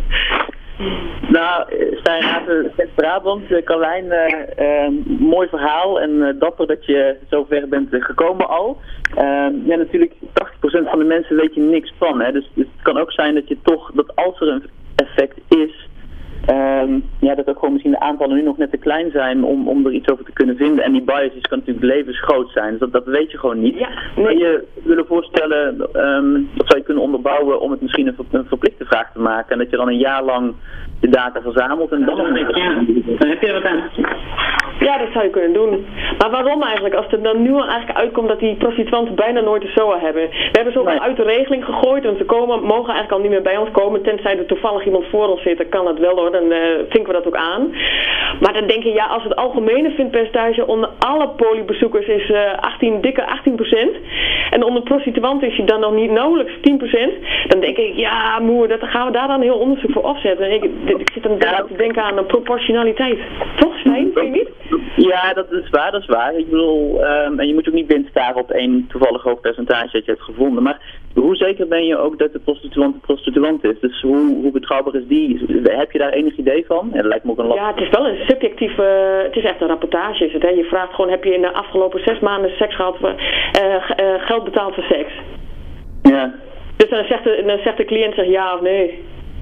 Nou, Stijn Raven, Brabant, Carlijn, uh, uh, mooi verhaal en uh, dapper dat je zover bent gekomen al. Uh, ja, natuurlijk, tachtig procent van de mensen weet je niks van, hè, dus, dus het kan ook zijn dat je toch, dat als er een effect is, Um, ja, dat ook gewoon misschien de aantallen nu nog net te klein zijn om, om er iets over te kunnen vinden. En die biases kan natuurlijk levensgroot zijn, dus dat, dat weet je gewoon niet. Ja, nee. Zou je willen voorstellen, um, dat zou je kunnen onderbouwen om het misschien een, ver, een verplichte vraag te maken. En dat je dan een jaar lang de data verzamelt en dan nog een ja, dan heb je er wat aan. Ja, dat zou je kunnen doen. Maar waarom eigenlijk? Als er dan nu al eigenlijk uitkomt dat die prostituanten bijna nooit een S O A hebben. We hebben ze ook nee. al uit de regeling gegooid, want ze komen, mogen eigenlijk al niet meer bij ons komen. Tenzij er toevallig iemand voor ons zit, dan kan dat wel hoor. Dan uh, vinken we dat ook aan. Maar dan denk je, ja, als het algemene vindpercentage onder alle polybezoekers is uh, achttien, dikke achttien procent. En onder prostituanten is je dan nog niet nauwelijks tien procent. Dan denk ik, ja, moe, dat gaan we daar dan heel onderzoek voor opzetten. Ik, ik zit dan ja. te denken aan een proportionaliteit. Toch, Stijn? Vind je niet? Ja, dat is waar, dat is waar. Ik bedoel, um, en je moet ook niet blind staren op één toevallig hoog percentage dat je hebt gevonden. Maar hoe zeker ben je ook dat de prostituant de prostituant is? Dus hoe, hoe betrouwbaar is die? Heb je daar enig idee van? Ja, dat lijkt me ook een last. Ja, het is wel een subjectieve, uh, het is echt een rapportage is het. Hè? Je vraagt gewoon, heb je in de afgelopen zes maanden seks gehad, uh, uh, geld betaald voor seks? Ja. Dus dan zegt de, dan zegt de cliënt zegt ja of nee.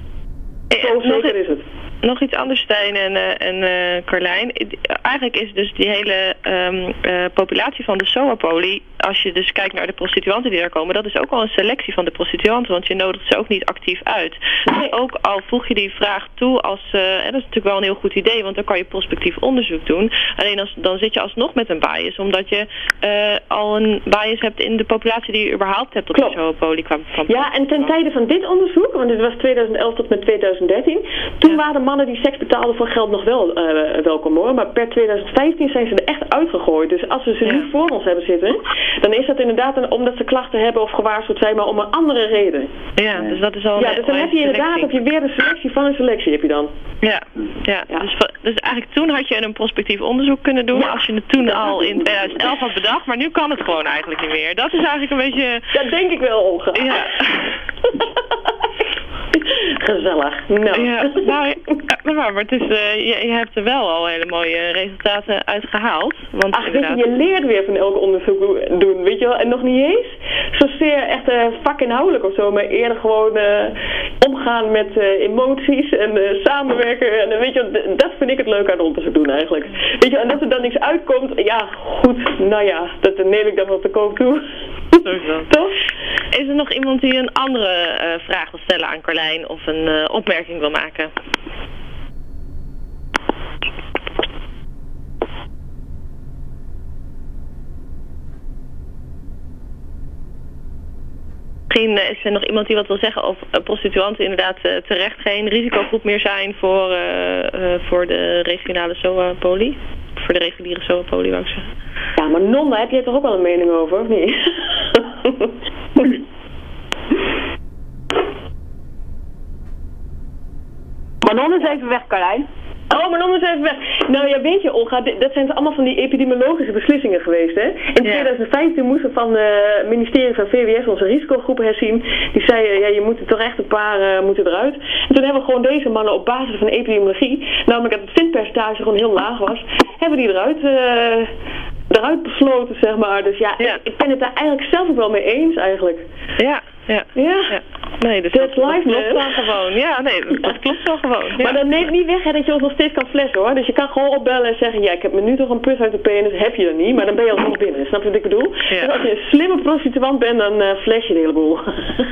Zo zeker is het. Nog iets anders, Stijn en, uh, en uh, Carlijn. Eigenlijk is dus die hele um, uh, populatie van de S O A-poly, als je dus kijkt naar de prostituanten die daar komen, dat is ook wel een selectie van de prostituanten, want je nodigt ze ook niet actief uit. Dus ook al voeg je die vraag toe als, uh, en dat is natuurlijk wel een heel goed idee, want dan kan je prospectief onderzoek doen. Alleen als, dan zit je alsnog met een bias, omdat je uh, al een bias hebt in de populatie die je überhaupt hebt op Klopt. de S O A-poly. Kwam van ja, en ten tijde van dit onderzoek, want dit was tweeduizend elf tot met tweeduizend dertien, toen ja. waren mannen die seks betaalden voor geld nog wel uh, welkom hoor, maar per tweeduizend vijftien zijn ze er echt uitgegooid. Dus als we ze ja. nu voor ons hebben zitten, dan is dat inderdaad een, omdat ze klachten hebben of gewaarschuwd zijn, maar om een andere reden. Ja, dus dat is al Ja, dus dan heb je inderdaad heb je weer de selectie van een selectie heb je dan. Ja, ja. ja. Dus, dus eigenlijk toen had je een prospectief onderzoek kunnen doen, ja. als je het toen al in tweeduizend elf had bedacht, maar nu kan het gewoon eigenlijk niet meer. Dat is eigenlijk een beetje... Dat denk ik wel, Olga. Ja. Gezellig. Nou, ja, nou, maar het is, uh, je, je hebt er wel al hele mooie resultaten uit gehaald. Want Ach, weet je, je leert weer van elk onderzoek doen, weet je wel. En nog niet eens zozeer echt uh, vakinhoudelijk of zo, maar eerder gewoon uh, omgaan met uh, emoties en uh, samenwerken. En uh, weet je, dat vind ik het leuk aan het onderzoek doen eigenlijk. Weet je, en dat er dan niks uitkomt, ja, goed, nou ja, dat neem ik dan wel te koop toe. Sowieso. Toch? Is er nog iemand die een andere uh, vraag wil stellen aan Carlijn of een uh, opmerking wil maken? Misschien uh, is er nog iemand die wat wil zeggen of uh, prostituanten inderdaad uh, terecht geen risicogroep meer zijn voor, uh, uh, voor de regionale S O A-poli? Voor de reguliere S O A-poli, wou ik zeggen. Ja, maar non, daar heb jij toch ook wel een mening over, of niet? Manon is even weg, Carlijn. Oh, Manon is even weg. Nou ja, weet je, Olga, dat zijn allemaal van die epidemiologische beslissingen geweest, hè? In tweeduizend vijftien moesten van het uh, ministerie van V W S onze risicogroepen herzien. Die zeiden, ja, je moet er toch echt een paar uh, moeten eruit. En toen hebben we gewoon deze mannen op basis van epidemiologie, namelijk dat het vindpercentage gewoon heel laag was, hebben die eruit... Uh, eruit besloten, zeg maar. Dus ja, ja. Ik, ik ben het daar eigenlijk zelf ook wel mee eens, eigenlijk. Ja, ja. Ja. ja. Nee, dus dat, dat, life, dat klopt dan gewoon. Ja, nee, dat, dat klopt dan gewoon. Ja. Maar dat neemt niet weg hè, dat je ons nog steeds kan flessen, hoor. Dus je kan gewoon opbellen en zeggen, ja, ik heb me nu toch een pus uit de penis, heb je er niet, maar dan ben je alsnog binnen. Snap je wat ik bedoel? Ja. Dus als je een slimme prostituant bent, dan uh, fles je de hele boel.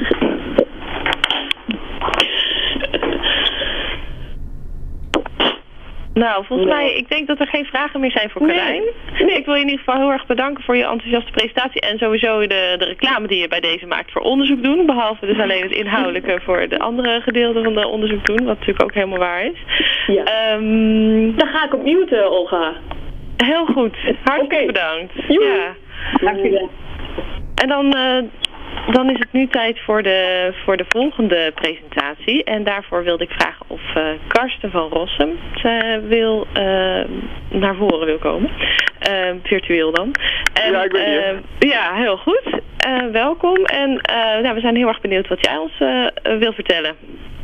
Nou, volgens nee. mij, ik denk dat er geen vragen meer zijn voor Carlijn. Nee. Nee, ik wil je in ieder geval heel erg bedanken voor je enthousiaste presentatie en sowieso de, de reclame die je bij deze maakt voor onderzoek doen. Behalve dus alleen het inhoudelijke voor de andere gedeelten van de onderzoek doen, wat natuurlijk ook helemaal waar is. Ja. Um, Dan ga ik op mute, Olga. Heel goed. Hartstikke okay. bedankt. Joe. Ja. Dankjewel. En dan... Uh, Dan is het nu tijd voor de, voor de volgende presentatie. En daarvoor wilde ik vragen of uh, Karsten van Rossum uh, wil, uh, naar voren wil komen. Uh, virtueel dan. En, ja, ik ben hier. Uh, ja, heel goed. Uh, welkom. En uh, nou, we zijn heel erg benieuwd wat jij ons uh, wil vertellen.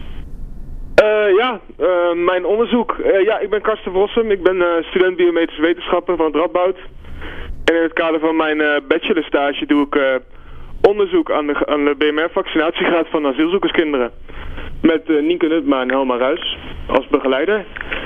Uh, ja, uh, mijn onderzoek. Uh, ja, ik ben Karsten van Rossum. Ik ben uh, student biometrische wetenschappen van het Radboud. En in het kader van mijn uh, bachelorstage doe ik... Uh, onderzoek aan de, aan de B M R-vaccinatiegraad van asielzoekerskinderen. Met uh, Nienke Nutma en Helma Ruis als begeleider.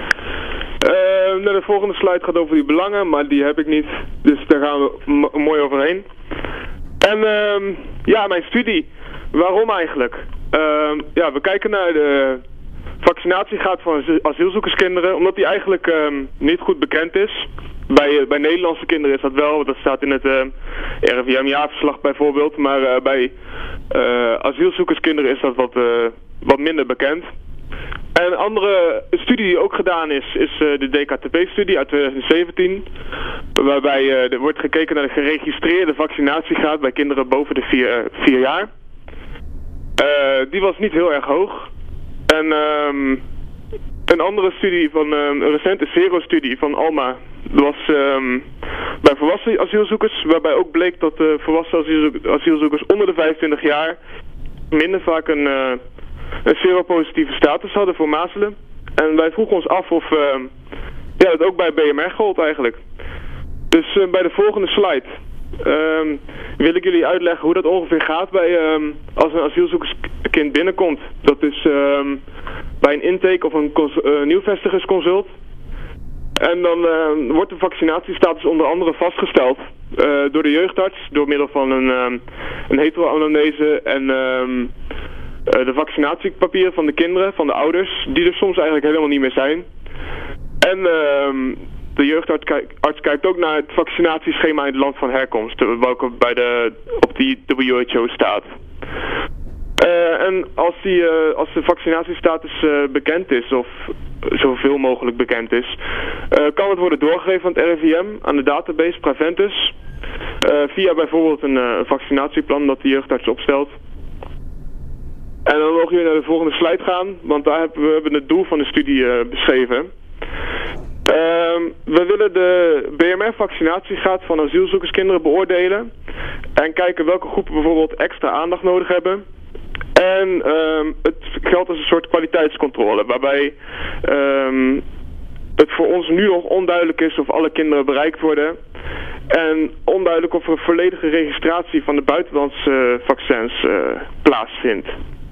Uh, nou, de volgende slide gaat over die belangen, maar die heb ik niet. Dus daar gaan we m- mooi overheen. En uh, ja, mijn studie. Waarom eigenlijk? Uh, ja, we kijken naar de vaccinatiegraad van asielzoekerskinderen, omdat die eigenlijk uh, niet goed bekend is. Bij, uh, bij Nederlandse kinderen is dat wel, dat staat in het uh, R I V M-jaarverslag bijvoorbeeld, maar uh, bij uh, asielzoekerskinderen is dat wat, uh, wat minder bekend. En een andere studie die ook gedaan is, is uh, de D K T P-studie uit twintig zeventien, waarbij uh, er wordt gekeken naar de geregistreerde vaccinatiegraad bij kinderen boven de vier, uh, vier jaar. Uh, die was niet heel erg hoog. En um, een andere studie van um, een recente Vero-studie van Alma was um, bij volwassen asielzoekers, waarbij ook bleek dat uh, volwassen asielzoekers, asielzoekers onder de vijfentwintig jaar minder vaak een, uh, een seropositieve status hadden voor mazelen. En wij vroegen ons af of uh, ja, dat ook bij B M R gold eigenlijk. Dus uh, bij de volgende slide um, wil ik jullie uitleggen hoe dat ongeveer gaat bij um, als een asielzoekerskind binnenkomt. Dat is um, bij een intake of een cons- uh, nieuwvestigersconsult. En dan uh, wordt de vaccinatiestatus onder andere vastgesteld uh, door de jeugdarts door middel van een, um, een hetero-anamnese en um, uh, de vaccinatiepapieren van de kinderen, van de ouders, die er soms eigenlijk helemaal niet meer zijn. En um, de jeugdarts kijk, arts kijkt ook naar het vaccinatieschema in het land van herkomst, welke bij de, op die W H O staat. Uh, en als, die, uh, als de vaccinatiestatus uh, bekend is, of zoveel mogelijk bekend is, uh, kan het worden doorgegeven aan het R I V M, aan de database Praventus, uh, via bijvoorbeeld een uh, vaccinatieplan dat de jeugdarts opstelt. En dan mogen jullie naar de volgende slide gaan, want daar hebben we hebben het doel van de studie uh, beschreven. Uh, we willen de B M R-vaccinatiegraad van asielzoekerskinderen beoordelen en kijken welke groepen bijvoorbeeld extra aandacht nodig hebben. En um, het geldt als een soort kwaliteitscontrole, waarbij um, het voor ons nu nog onduidelijk is of alle kinderen bereikt worden. En onduidelijk of er een volledige registratie van de buitenlandse vaccins uh, plaatsvindt.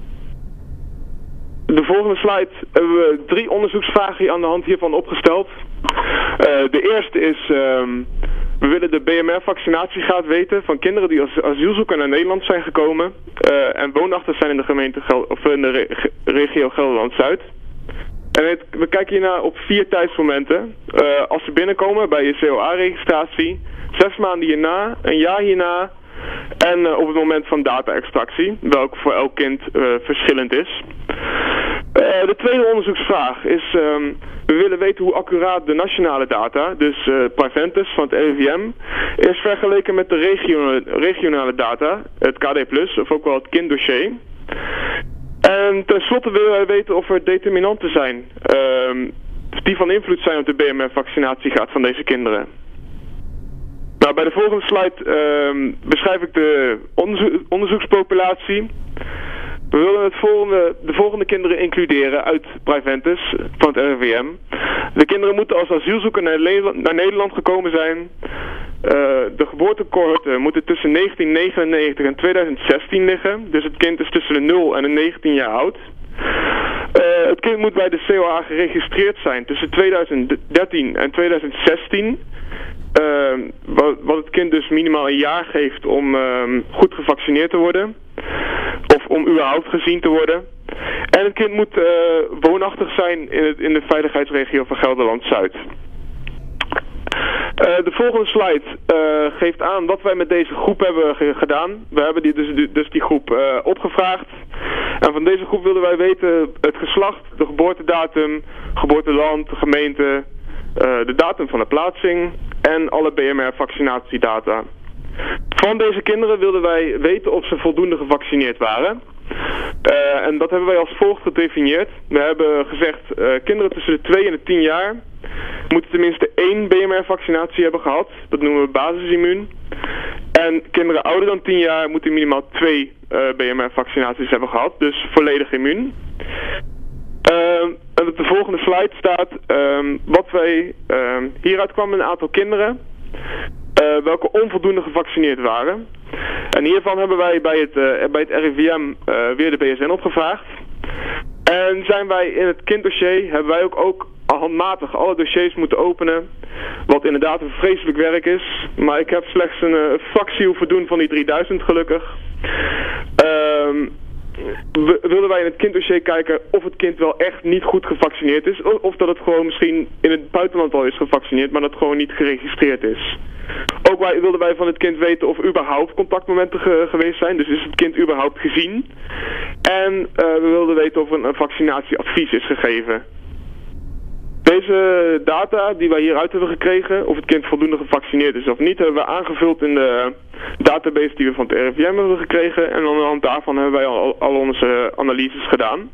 De volgende slide hebben we drie onderzoeksvragen aan de hand hiervan opgesteld. Uh, de eerste is, um, we willen de B M R-vaccinatiegraad weten van kinderen die als asielzoeker naar Nederland zijn gekomen uh, en woonachtig zijn in de gemeente Gel of in de re regio Gelderland-Zuid. En het, we kijken hiernaar op vier tijdsmomenten. Uh, als ze binnenkomen bij je C O A-registratie, zes maanden hierna, een jaar hierna en uh, op het moment van data-extractie, welke voor elk kind uh, verschillend is. Uh, de tweede onderzoeksvraag is, um, we willen weten hoe accuraat de nationale data, dus uh, Praventus van het R I V M, is vergeleken met de regionale, regionale data, het K D plus, of ook wel het kinddossier. En tenslotte willen wij weten of er determinanten zijn, um, die van invloed zijn op de B M R-vaccinatiegraad van deze kinderen. Nou, bij de volgende slide um, beschrijf ik de onderzo onderzoekspopulatie. We willen het volgende, de volgende kinderen includeren uit Praventus van het R I V M. De kinderen moeten als asielzoeker naar, naar Nederland gekomen zijn. Uh, de geboortecohorten moeten tussen negentien negenennegentig en tweeduizend zestien liggen. Dus het kind is tussen de nul en de negentien jaar oud. Uh, het kind moet bij de C O A geregistreerd zijn tussen tweeduizend dertien en tweeduizend zestien. Uh, wat, wat het kind dus minimaal een jaar geeft om uh, goed gevaccineerd te worden. Of om überhaupt gezien te worden. En het kind moet uh, woonachtig zijn in, het, in de veiligheidsregio van Gelderland-Zuid. Uh, de volgende slide uh, geeft aan wat wij met deze groep hebben ge gedaan. We hebben die, dus, dus die groep uh, opgevraagd. En van deze groep wilden wij weten het geslacht, de geboortedatum, geboorteland, de gemeente, uh, de datum van de plaatsing en alle B M R-vaccinatiedata. Van deze kinderen wilden wij weten of ze voldoende gevaccineerd waren. Uh, en dat hebben wij als volgt gedefinieerd. We hebben gezegd, uh, kinderen tussen de twee en de tien jaar moeten tenminste één B M R-vaccinatie hebben gehad. Dat noemen we basisimmuun. En kinderen ouder dan tien jaar moeten minimaal twee uh, B M R-vaccinaties hebben gehad. Dus volledig immuun. Uh, en op de volgende slide staat um, wat wij... Um, hieruit kwam een aantal kinderen Uh, welke onvoldoende gevaccineerd waren. En hiervan hebben wij bij het, uh, bij het R I V M uh, weer de B S N opgevraagd. En zijn wij in het kinddossier, hebben wij ook, ook handmatig alle dossiers moeten openen. Wat inderdaad een vreselijk werk is. Maar ik heb slechts een uh, fractie hoeven doen van die drieduizend gelukkig. Um, We, wilden wij in het kinddossier kijken of het kind wel echt niet goed gevaccineerd is. Of, of dat het gewoon misschien in het buitenland al is gevaccineerd, maar dat het gewoon niet geregistreerd is. Ook wij, wilden wij van het kind weten of überhaupt contactmomenten ge, geweest zijn. Dus is het kind überhaupt gezien. En uh, we wilden weten of een, een vaccinatieadvies is gegeven. Deze data die wij hieruit hebben gekregen, of het kind voldoende gevaccineerd is of niet, hebben we aangevuld in de database die we van het R I V M hebben gekregen. En aan de hand daarvan hebben wij al, al onze analyses gedaan.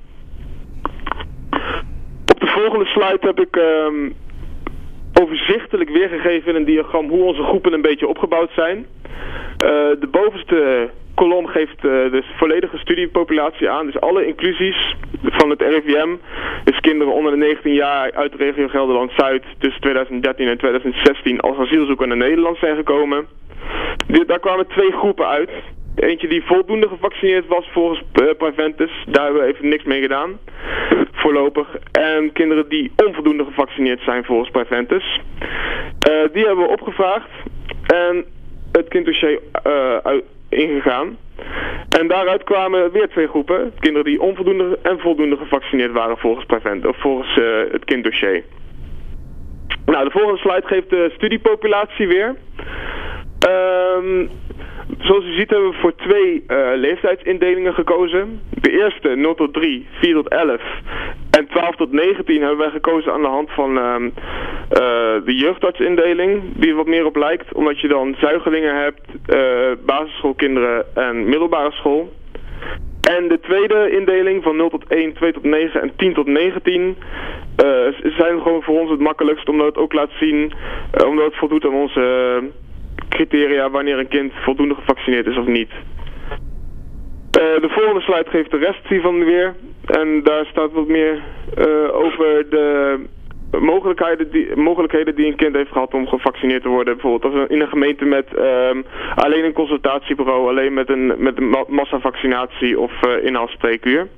Op de volgende slide heb ik um, overzichtelijk weergegeven in een diagram hoe onze groepen een beetje opgebouwd zijn. Uh, de bovenste kolom geeft uh, de volledige studiepopulatie aan, dus alle inclusies van het R I V M, dus kinderen onder de negentien jaar uit de regio Gelderland-Zuid tussen tweeduizend dertien en tweeduizend zestien als asielzoeker naar Nederland zijn gekomen. Die, daar kwamen twee groepen uit. Eentje die voldoende gevaccineerd was volgens uh, Praventus, daar hebben we even niks mee gedaan, voorlopig. En kinderen die onvoldoende gevaccineerd zijn volgens Praventus. Uh, die hebben we opgevraagd en het kinddossier uh, uit ingegaan. En daaruit kwamen weer twee groepen. Kinderen die onvoldoende en voldoende gevaccineerd waren volgens Prevent, of volgens uh, het kinddossier. Nou, de volgende slide geeft de studiepopulatie weer. Uh, Um, zoals u ziet hebben we voor twee uh, leeftijdsindelingen gekozen. De eerste nul tot drie, vier tot elf en twaalf tot negentien hebben wij gekozen aan de hand van um, uh, de jeugdartsindeling, die er wat meer op lijkt, omdat je dan zuigelingen hebt, uh, basisschoolkinderen en middelbare school. En de tweede indeling van nul tot één, twee tot negen en tien tot negentien uh, zijn gewoon voor ons het makkelijkst, omdat het ook laat zien, uh, omdat het voldoet aan onze uh, criteria wanneer een kind voldoende gevaccineerd is of niet. Uh, de volgende slide geeft de rest hiervan weer. En daar staat wat meer uh, over de mogelijkheden die, mogelijkheden die een kind heeft gehad om gevaccineerd te worden. Bijvoorbeeld als in een gemeente met um, alleen een consultatiebureau, alleen met een, met een ma massavaccinatie of uh, inhaalspreekuur.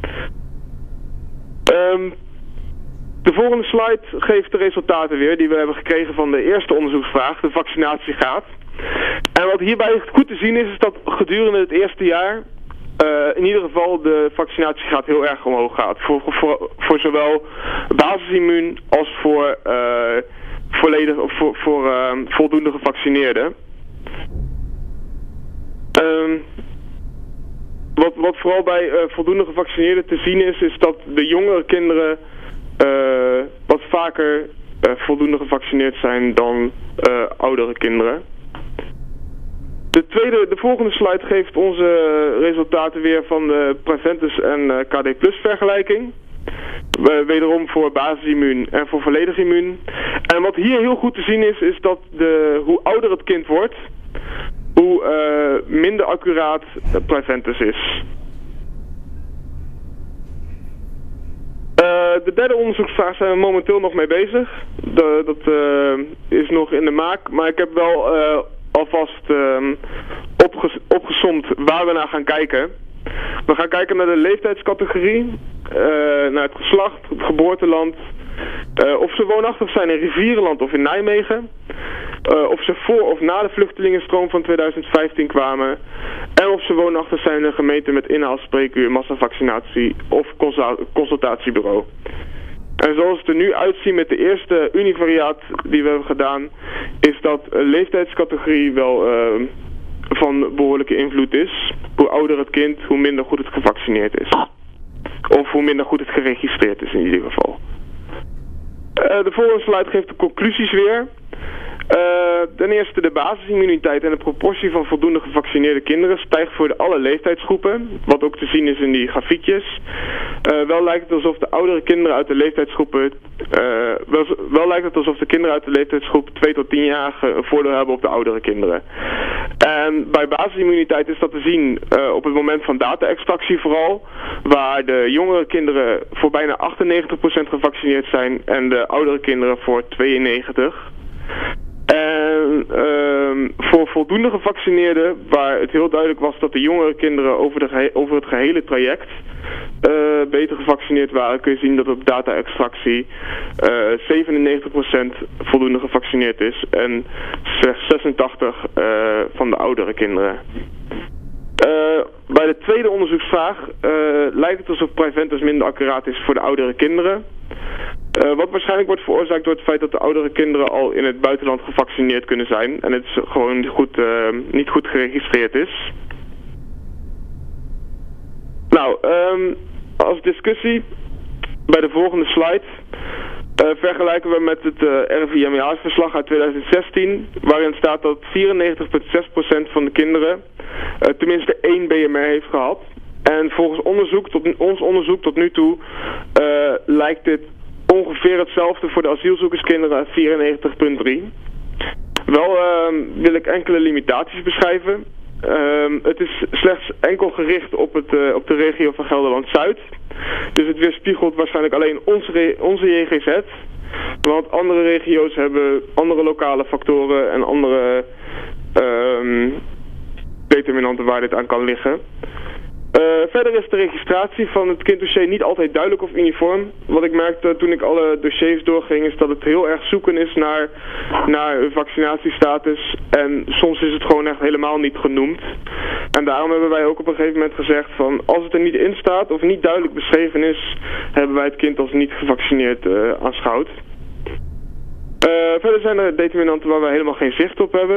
Um, de volgende slide geeft de resultaten weer die we hebben gekregen van de eerste onderzoeksvraag, de vaccinatiegraad. En wat hierbij goed te zien is, is dat gedurende het eerste jaar Uh, in ieder geval de vaccinatiegraad heel erg omhoog gaat. Voor, voor, voor zowel basisimmuun als voor, uh, volledig, voor, voor uh, voldoende gevaccineerden. Um, wat, wat vooral bij uh, voldoende gevaccineerden te zien is, is dat de jongere kinderen uh, wat vaker uh, voldoende gevaccineerd zijn dan uh, oudere kinderen. De, tweede, de volgende slide geeft onze resultaten weer van de Preventus en uh, K D plus vergelijking. Uh, wederom voor basisimmuun en voor volledig immuun. En wat hier heel goed te zien is, is dat de, hoe ouder het kind wordt, hoe uh, minder accuraat Preventus is. Uh, de derde onderzoeksvraag zijn we momenteel nog mee bezig. De, dat uh, is nog in de maak, maar ik heb wel Uh, alvast um, opges opgesomd waar we naar gaan kijken. We gaan kijken naar de leeftijdscategorie, uh, naar het geslacht, het geboorteland, uh, of ze woonachtig zijn in Rivierenland of in Nijmegen, uh, of ze voor of na de vluchtelingenstroom van tweeduizend vijftien kwamen, en of ze woonachtig zijn in een gemeente met inhaalspreekuur, massavaccinatie of consultatiebureau. En zoals het er nu uitziet met de eerste univariaat die we hebben gedaan, is dat een leeftijdscategorie wel uh, van behoorlijke invloed is. Hoe ouder het kind, hoe minder goed het gevaccineerd is. Of hoe minder goed het geregistreerd is in ieder geval. Uh, de volgende slide geeft de conclusies weer. Uh, ten eerste de basisimmuniteit en de proportie van voldoende gevaccineerde kinderen stijgt voor de alle leeftijdsgroepen, wat ook te zien is in die grafiekjes. Uh, wel lijkt het alsof de oudere kinderen uit de leeftijdsgroepen, uh, wel, wel lijkt het alsof de kinderen uit de leeftijdsgroep twee tot tien jaar een voordeel hebben op de oudere kinderen. En bij basisimmuniteit is dat te zien uh, op het moment van data-extractie vooral, waar de jongere kinderen voor bijna achtennegentig procent gevaccineerd zijn en de oudere kinderen voor tweeënnegentig procent. En uh, voor voldoende gevaccineerden, waar het heel duidelijk was dat de jongere kinderen over, de over het gehele traject uh, beter gevaccineerd waren, kun je zien dat op data-extractie uh, zevenennegentig procent voldoende gevaccineerd is en slechts zesentachtig procent uh, van de oudere kinderen. Uh, bij de tweede onderzoeksvraag uh, lijkt het alsof Preventus minder accuraat is voor de oudere kinderen. Uh, wat waarschijnlijk wordt veroorzaakt door het feit dat de oudere kinderen al in het buitenland gevaccineerd kunnen zijn en het gewoon goed, uh, niet goed geregistreerd is. Nou, um, als discussie bij de volgende slide uh, vergelijken we met het uh, R I V M jaarsverslag uit tweeduizend zestien, waarin staat dat vierennegentig komma zes procent van de kinderen uh, tenminste één B M R heeft gehad. En volgens onderzoek tot, ons onderzoek tot nu toe uh, lijkt dit ongeveer hetzelfde voor de asielzoekerskinderen, vierennegentig komma drie. Wel uh, wil ik enkele limitaties beschrijven. Uh, het is slechts enkel gericht op, het, uh, op de regio van Gelderland-Zuid. Dus het weerspiegelt waarschijnlijk alleen onze, onze J G Z. Want andere regio's hebben andere lokale factoren en andere uh, determinanten waar dit aan kan liggen. Uh, verder is de registratie van het kinddossier niet altijd duidelijk of uniform. Wat ik merkte toen ik alle dossiers doorging is dat het heel erg zoeken is naar, naar vaccinatiestatus. En soms is het gewoon echt helemaal niet genoemd. En daarom hebben wij ook op een gegeven moment gezegd van als het er niet in staat of niet duidelijk beschreven is, hebben wij het kind als niet gevaccineerd uh, aanschouwd. Uh, verder zijn er determinanten waar wij helemaal geen zicht op hebben.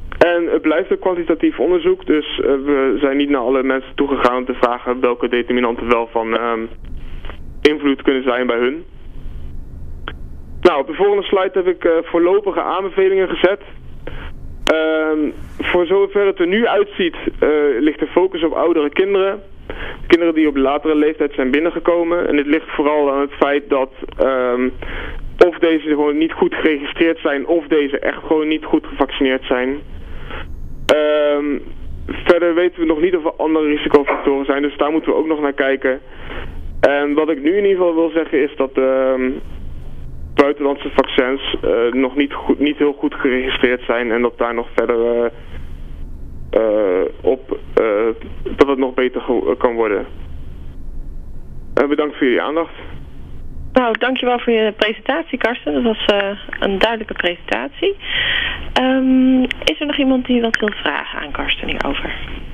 En het blijft een kwalitatief onderzoek, dus uh, we zijn niet naar alle mensen toegegaan om te vragen welke determinanten wel van um, invloed kunnen zijn bij hun. Nou, op de volgende slide heb ik uh, voorlopige aanbevelingen gezet. Uh, voor zover het er nu uitziet, uh, ligt de focus op oudere kinderen. Kinderen die op latere leeftijd zijn binnengekomen. En dit ligt vooral aan het feit dat um, of deze gewoon niet goed geregistreerd zijn, of deze echt gewoon niet goed gevaccineerd zijn. Um, verder weten we nog niet of er andere risicofactoren zijn, dus daar moeten we ook nog naar kijken. En wat ik nu in ieder geval wil zeggen is dat um, buitenlandse vaccins uh, nog niet, goed, niet heel goed geregistreerd zijn en dat daar nog verder uh, uh, op uh, dat het nog beter kan worden. Uh, bedankt voor jullie aandacht. Nou, dankjewel voor je presentatie, Karsten. Dat was uh, een duidelijke presentatie. Um, is er nog iemand die wat wil vragen aan Karsten hierover?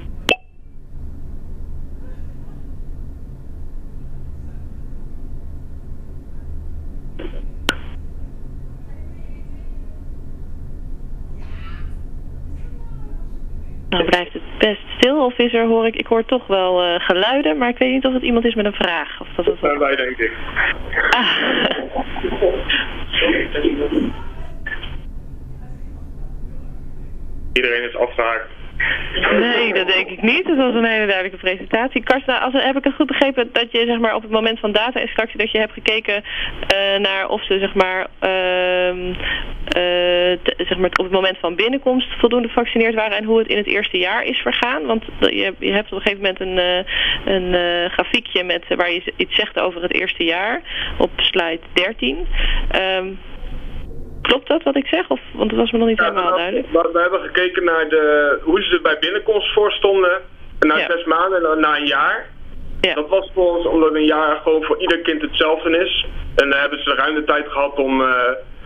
Nou blijft het best stil, of is er, hoor ik, ik hoor toch wel uh, geluiden, maar ik weet niet of het iemand is met een vraag. Of dat dat zijn wij, denk ik. Ah. Iedereen is afgehaakt. Nee, dat denk ik niet. Dat was een hele duidelijke presentatie. Karsten, als, heb ik het goed begrepen dat je zeg maar, op het moment van data-extractie dat je hebt gekeken uh, naar of ze zeg maar, uh, uh, te, zeg maar op het moment van binnenkomst voldoende gevaccineerd waren en hoe het in het eerste jaar is vergaan? Want je, je hebt op een gegeven moment een, uh, een uh, grafiekje met, uh, waar je iets zegt over het eerste jaar op slide dertien. Um, Klopt dat wat ik zeg? Of, want het was me nog niet ja, helemaal duidelijk. We, we hebben gekeken naar de, hoe ze er bij binnenkomst voor stonden. Na ja. zes maanden en na een jaar. Ja. Dat was voor ons omdat een jaar gewoon voor ieder kind hetzelfde is. En dan hebben ze ruim de tijd gehad om, uh,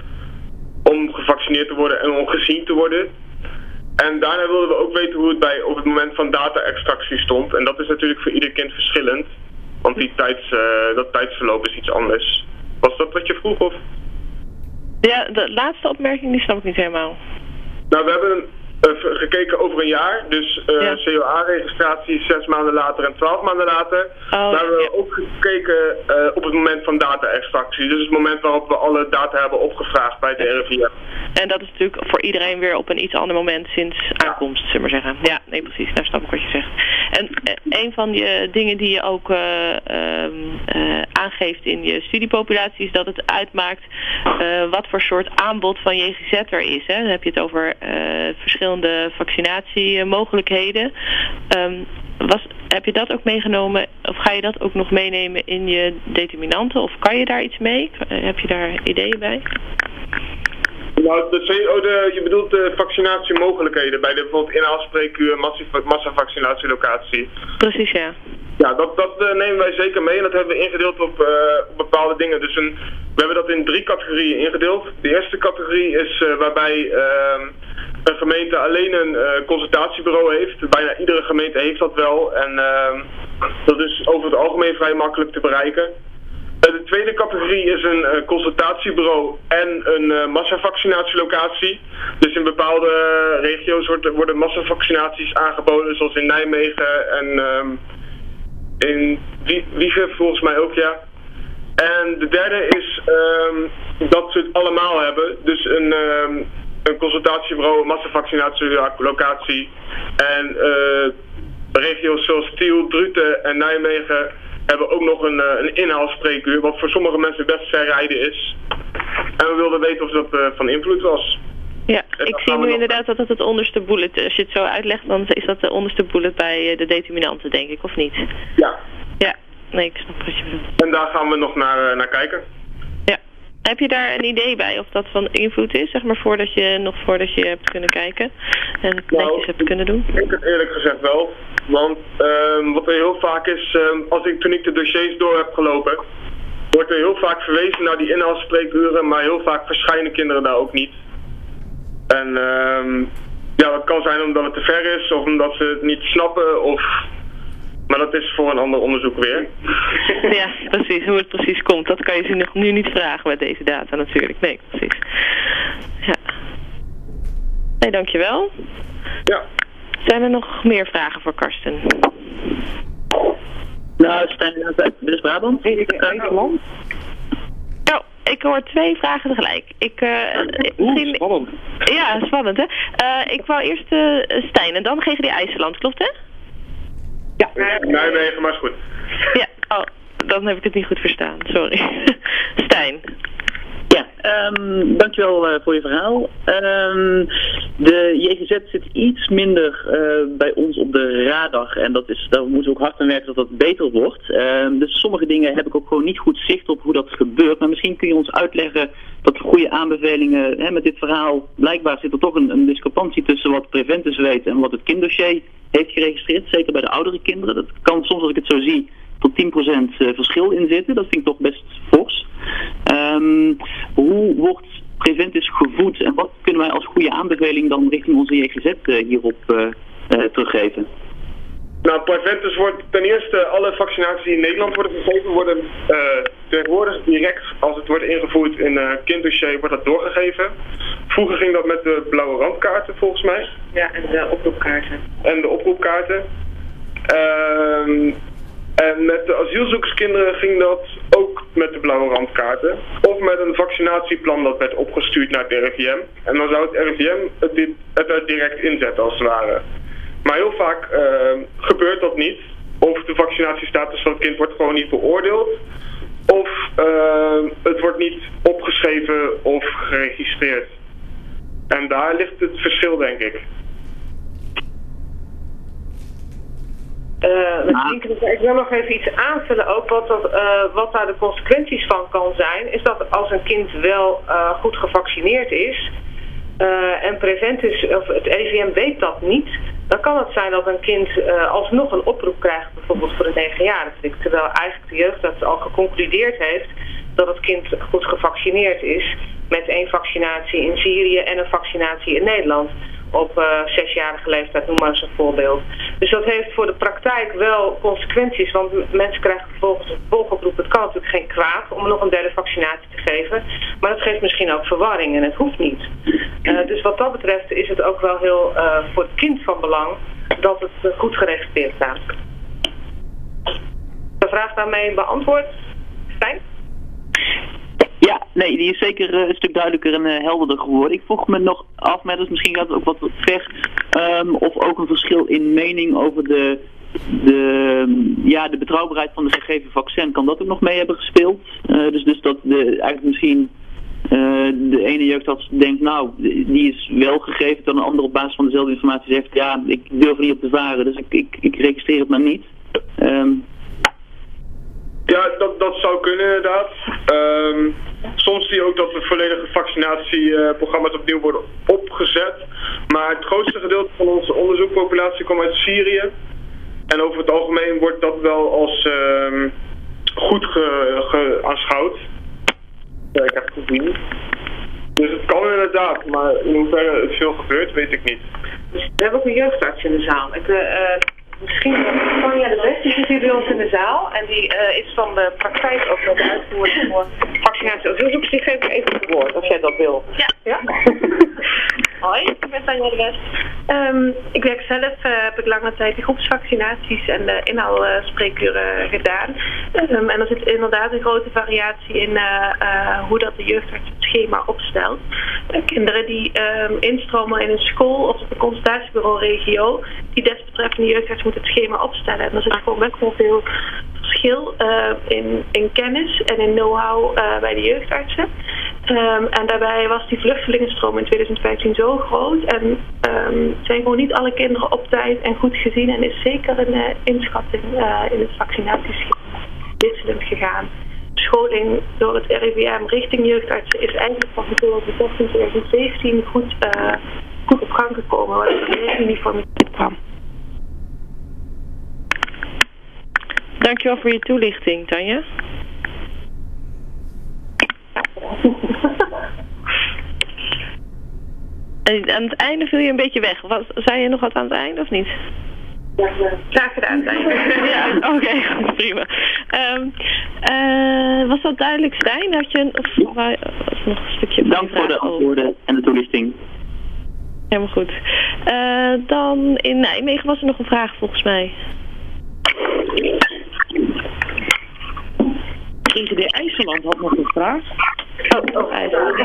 om gevaccineerd te worden en om gezien te worden. En daarna wilden we ook weten hoe het bij op het moment van data-extractie stond. En dat is natuurlijk voor ieder kind verschillend. Want die tijds, uh, dat tijdsverloop is iets anders. Was dat wat je vroeg of? Ja, de laatste opmerking die snap ik niet helemaal. Nou, we hebben uh, gekeken over een jaar. Dus uh, ja. C O A-registratie zes maanden later en twaalf maanden later. Oh, maar we hebben ja. ook gekeken uh, op het moment van data-extractie. Dus het moment waarop we alle data hebben opgevraagd bij de R I V M. En dat is natuurlijk voor iedereen weer op een iets ander moment sinds aankomst, zullen we maar zeggen. Ja, nee precies, nou snap ik wat je zegt. En uh, een van de dingen die je ook uh, uh, uh, aangeeft in je studiepopulatie is dat het uitmaakt uh, wat voor soort aanbod van J G Z er is. Hè? Dan heb je het over uh, verschillende vaccinatiemogelijkheden. Um, was, heb je dat ook meegenomen, of ga je dat ook nog meenemen in je determinanten? Of kan je daar iets mee? Heb je daar ideeën bij? Nou, de, oh, de, je bedoelt de vaccinatiemogelijkheden bij de bijvoorbeeld inhaalspreekuur, massavaccinatielocatie. Precies, ja. Ja, dat, dat uh, nemen wij zeker mee en dat hebben we ingedeeld op, uh, op bepaalde dingen. Dus een, we hebben dat in drie categorieën ingedeeld. De eerste categorie is uh, waarbij uh, een gemeente alleen een uh, consultatiebureau heeft. Bijna iedere gemeente heeft dat wel en uh, dat is over het algemeen vrij makkelijk te bereiken. De tweede categorie is een uh, consultatiebureau en een uh, massavaccinatielocatie. Dus in bepaalde uh, regio's worden, worden massavaccinaties aangeboden, zoals in Nijmegen en um, in Wijchen volgens mij ook, ja. En de derde is um, dat ze het allemaal hebben. Dus een, um, een consultatiebureau, een massavaccinatiolocatie en uh, regio's zoals Tiel, Druten en Nijmegen hebben ook nog een, een inhaalspreekuur, wat voor sommige mensen best ver rijden is. En we wilden weten of dat uh, van invloed was. Ja, ik zie nu inderdaad dat het het onderste bullet, als je het zo uitlegt, dan is dat de onderste bullet bij de determinanten, denk ik, of niet? Ja. Ja, nee, ik snap wat je bedoelt. En daar gaan we nog naar, uh, naar kijken. Ja. Heb je daar een idee bij of dat van invloed is, zeg maar, voordat je, nog voordat je hebt kunnen kijken en het nou, netjes hebt kunnen doen? Ik denk het eerlijk gezegd wel. Want um, wat er heel vaak is, um, als ik, toen ik de dossiers door heb gelopen, wordt er heel vaak verwezen naar die inhaalspreekuren, maar heel vaak verschijnen kinderen daar ook niet. En um, ja, dat kan zijn omdat het te ver is, of omdat ze het niet snappen, of... Maar dat is voor een ander onderzoek weer. Ja, precies. Hoe het precies komt, dat kan je ze nu niet vragen met deze data natuurlijk. Nee, precies. Ja. Nee, dankjewel. Ja. Zijn er nog meer vragen voor Karsten? Nou, Stijn uit West-Brabant. IJsland. Oh, ik hoor twee vragen tegelijk. Ik, uh, misschien... spannend. Ja, spannend hè. Uh, ik wou eerst uh, Stijn en dan G G D IJsland, klopt hè? Ja. Nijmegen, maar is goed. Ja, oh, dan heb ik het niet goed verstaan, sorry. Stijn. Ja, um, dankjewel uh, voor je verhaal. Um, de J G Z zit iets minder uh, bij ons op de radar en dat is, daar moeten we ook hard aan werken dat dat beter wordt. Um, dus sommige dingen heb ik ook gewoon niet goed zicht op hoe dat gebeurt. Maar misschien kun je ons uitleggen dat de goede aanbevelingen, hè, met dit verhaal, blijkbaar zit er toch een, een discrepantie tussen wat Preventus weet en wat het kinddossier heeft geregistreerd. Zeker bij de oudere kinderen. Dat kan soms, als ik het zo zie, tot tien procent verschil in zitten. Dat vind ik toch best fors. Um, hoe wordt Preventus gevoed en wat kunnen wij als goede aanbeveling dan richting onze J G Z uh, hierop uh, uh, teruggeven? Nou, Preventus wordt ten eerste, alle vaccinaties die in Nederland worden gegeven, worden uh, tegenwoordig direct, als het wordt ingevoerd in een uh, kinddossier, wordt dat doorgegeven. Vroeger ging dat met de blauwe randkaarten volgens mij. Ja, en de oproepkaarten. En de oproepkaarten. Uh, En met de asielzoekerskinderen ging dat ook met de blauwe randkaarten. Of met een vaccinatieplan dat werd opgestuurd naar het R I V M. En dan zou het R I V M het, dit, het er direct inzetten als het ware. Maar heel vaak uh, gebeurt dat niet. Of de vaccinatiestatus van het kind wordt gewoon niet beoordeeld. Of uh, het wordt niet opgeschreven of geregistreerd. En daar ligt het verschil, denk ik. Uh, misschien, ik wil nog even iets aanvullen ook, wat, dat, uh, wat daar de consequenties van kan zijn, is dat als een kind wel uh, goed gevaccineerd is uh, en Preventus of het R I V M weet dat niet, dan kan het zijn dat een kind uh, alsnog een oproep krijgt, bijvoorbeeld voor een negenjarige, terwijl eigenlijk de jeugdarts al geconcludeerd heeft dat het kind goed gevaccineerd is met één vaccinatie in Syrië en een vaccinatie in Nederland. Op uh, zesjarige leeftijd, noem maar eens een voorbeeld. Dus dat heeft voor de praktijk wel consequenties, want mensen krijgen vervolgens een volgoproep. Het kan natuurlijk geen kwaad om nog een derde vaccinatie te geven, maar dat geeft misschien ook verwarring en het hoeft niet. Uh, dus wat dat betreft is het ook wel heel uh, voor het kind van belang dat het uh, goed geregistreerd staat. De vraag daarmee beantwoord, Stijn? Ja, nee, die is zeker uh, een stuk duidelijker en uh, helderder geworden. Ik vroeg me nog af, maar dat is misschien gaat het ook wat ver, um, of ook een verschil in mening over de, de, ja, de betrouwbaarheid van de gegeven vaccin. Kan dat ook nog mee hebben gespeeld? Uh, dus, dus dat de, eigenlijk misschien uh, de ene jeugdarts denkt, nou, die is wel gegeven, dan een andere op basis van dezelfde informatie zegt, ja, ik durf er niet op te varen, dus ik, ik, ik registreer het maar niet. Um, Ja, dat, dat zou kunnen inderdaad. Um, soms zie je ook dat de volledige vaccinatieprogramma's uh, opnieuw worden opgezet. Maar het grootste gedeelte van onze onderzoekpopulatie komt uit Syrië. En over het algemeen wordt dat wel als um, goed ge, ge, aanschouwd. Ja, ik heb het gezien. Dus het kan inderdaad, maar in hoeverre het veel gebeurt, weet ik niet. Dus we hebben ook een jeugdarts in de zaal. Ik, uh, Misschien Tanja de Best, die zit hier bij ons in de zaal en die uh, is van de praktijk ook nog uitvoerend voor vaccinatie asielzoekers. Die geef ik even het woord als jij dat wil. Ja. Ja? Hoi, ik ben Tanja de Best. Um, ik werk zelf, uh, heb ik lange tijd die groepsvaccinaties en de inhaalspreekuren gedaan. Um, en er zit inderdaad een grote variatie in uh, uh, hoe dat de jeugdarts het schema opstelt. Uh, kinderen die um, instromen in een school of op een consultatiebureau regio, die desbetreffende jeugdarts moet het schema opstellen. En er zit gewoon best wel veel verschil uh, in, in kennis en in know-how uh, bij de jeugdartsen. Um, en daarbij was die vluchtelingenstroom in twintig vijftien zo groot en um, zijn gewoon niet alle kinderen op tijd en goed gezien en is zeker een uh, inschatting uh, in het vaccinatieschema wisselend gegaan. Scholing door het R I V M richting jeugdartsen is eigenlijk van twintig zeventien goed, uh, goed op gang gekomen, waar er meer uniformiteit kwam. Dankjewel voor je toelichting, Tanja. En aan het einde viel je een beetje weg. Was, zei je nog wat aan het einde of niet? Ja, graag gedaan. Ja, oké, okay, prima. Um, uh, was dat duidelijk, Stijn? Had je een, of, of nog een stukje Dank voor de antwoorden en de toelichting. helemaal goed. Uh, dan in Nijmegen was er nog een vraag volgens mij. G G D IJsseland had nog een vraag. Oh, oh.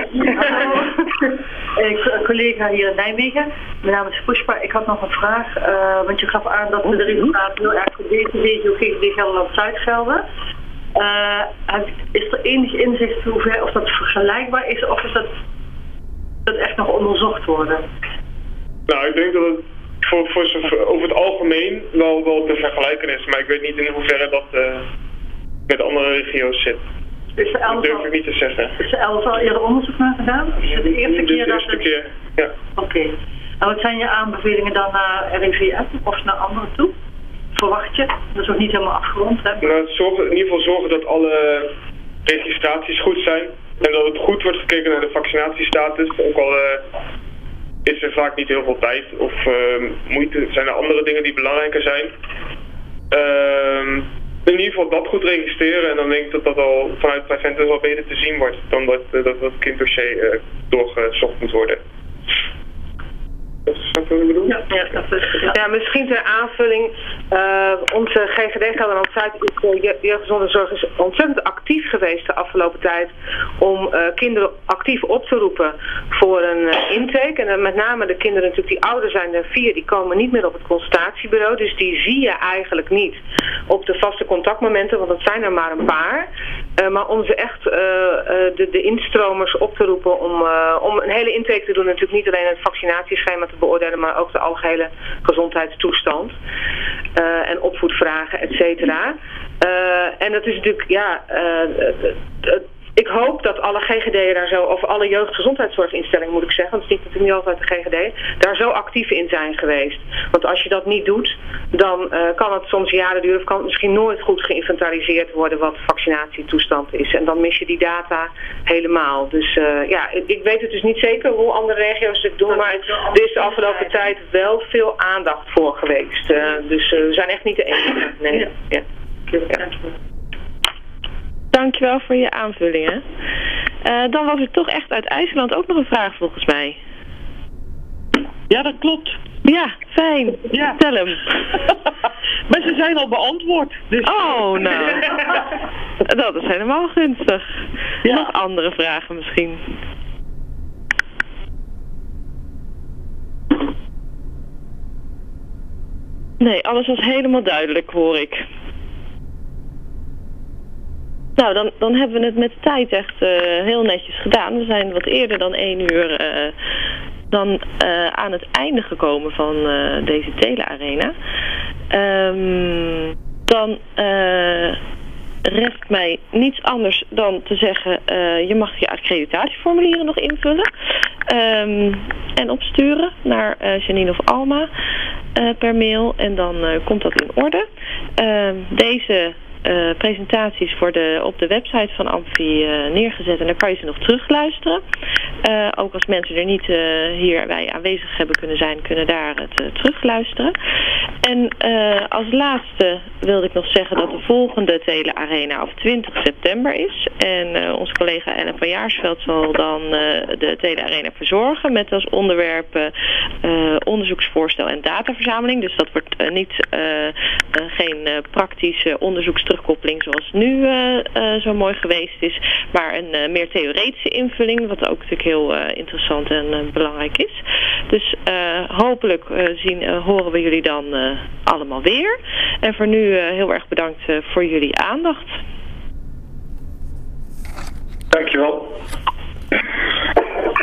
Ik, collega hier in Nijmegen, mijn naam is Pushpa. Ik had nog een vraag, uh, want je gaf aan dat de resultaten heel erg voor deze regio G G D Gelderland-Zuid gelden. Uh, is er enig inzicht hoever of dat vergelijkbaar is of is dat, dat echt nog onderzocht worden? Nou, ik denk dat het voor, voor, over het algemeen wel, wel te vergelijken is, maar ik weet niet in hoeverre dat uh, met andere regio's zit. Is er dat durf ik niet te zeggen. Is er elders al eerder onderzoek naar gedaan? Is het de eerste keer dat... De eerste keer, ja. Oké. Okay. En wat zijn je aanbevelingen dan naar R I V M of naar anderen toe? Verwacht je? Dat is ook niet helemaal afgerond, hè? Nou, het zorgen, in ieder geval zorgen dat alle registraties goed zijn. En dat het goed wordt gekeken naar de vaccinatiestatus. Ook al uh, is er vaak niet heel veel tijd of uh, moeite. Zijn er andere dingen die belangrijker zijn. Uh, in ieder geval dat goed registreren. En dan denk ik dat dat al vanuit Preventus wel beter te zien wordt. Dan dat uh, dat, dat kinddossier uh, doorgezocht moet worden. Ja, ja, dat is, ja. ja, misschien ter aanvulling. Uh, onze G G D Gelderland-Zuid is de jeugdgezondheidszorg is ontzettend actief geweest de afgelopen tijd om uh, kinderen actief op te roepen voor een uh, intake. En uh, met name de kinderen natuurlijk die ouder zijn dan vier, die komen niet meer op het consultatiebureau. Dus die zie je eigenlijk niet op de vaste contactmomenten, want dat zijn er maar een paar. Uh, maar om ze echt uh, uh, de, de instromers op te roepen om, uh, om een hele intake te doen. Natuurlijk niet alleen het vaccinatieschema te beoordelen, maar ook de algehele gezondheidstoestand. Uh, en opvoedvragen, et cetera. Uh, en dat is natuurlijk, ja... Uh, uh, uh, ik hoop dat alle G G D'en daar zo, of alle jeugdgezondheidszorginstellingen moet ik zeggen, want het is niet natuurlijk niet altijd de G G D, daar zo actief in zijn geweest. Want als je dat niet doet, dan uh, kan het soms jaren duren of kan het misschien nooit goed geïnventariseerd worden wat vaccinatietoestand is. En dan mis je die data helemaal. Dus uh, ja, ik, ik weet het dus niet zeker hoe andere regio's het doen, maar er is de afgelopen tijd wel veel aandacht voor geweest. Uh, dus uh, we zijn echt niet de enige. Nee. Ja. Ja. Dankjewel voor je aanvullingen. Uh, dan was er toch echt uit IJsland ook nog een vraag volgens mij. Ja, dat klopt. Ja, fijn. Ja. Tel hem. Maar ze zijn al beantwoord. Dus... Oh, nou. Dat is helemaal gunstig. Ja. Nog andere vragen misschien. Nee, alles was helemaal duidelijk, hoor ik. Nou, dan, dan hebben we het met tijd echt uh, heel netjes gedaan. We zijn wat eerder dan één uur uh, dan uh, aan het einde gekomen van uh, deze telearena. Um, dan uh, rest mij niets anders dan te zeggen, uh, je mag je accreditatieformulieren nog invullen. Um, en opsturen naar uh, Janine of Alma uh, per mail. En dan uh, komt dat in orde. Uh, deze... Uh, presentaties worden op de website van Amfi uh, neergezet en dan kan je ze nog terugluisteren. Uh, ook als mensen er niet uh, hierbij aanwezig hebben kunnen zijn, kunnen daar het uh, terugluisteren. En uh, als laatste wilde ik nog zeggen dat de volgende Telearena op twintig september is. En uh, onze collega Ellen van Jaarsveld zal dan uh, de Telearena verzorgen met als onderwerp uh, onderzoeksvoorstel en dataverzameling. Dus dat wordt uh, niet uh, uh, geen uh, praktische onderzoeks terugkoppeling zoals nu uh, uh, zo mooi geweest is, maar een uh, meer theoretische invulling, wat ook natuurlijk heel uh, interessant en uh, belangrijk is. Dus uh, hopelijk uh, zien, uh, horen we jullie dan uh, allemaal weer. En voor nu uh, heel erg bedankt uh, voor jullie aandacht. Dankjewel.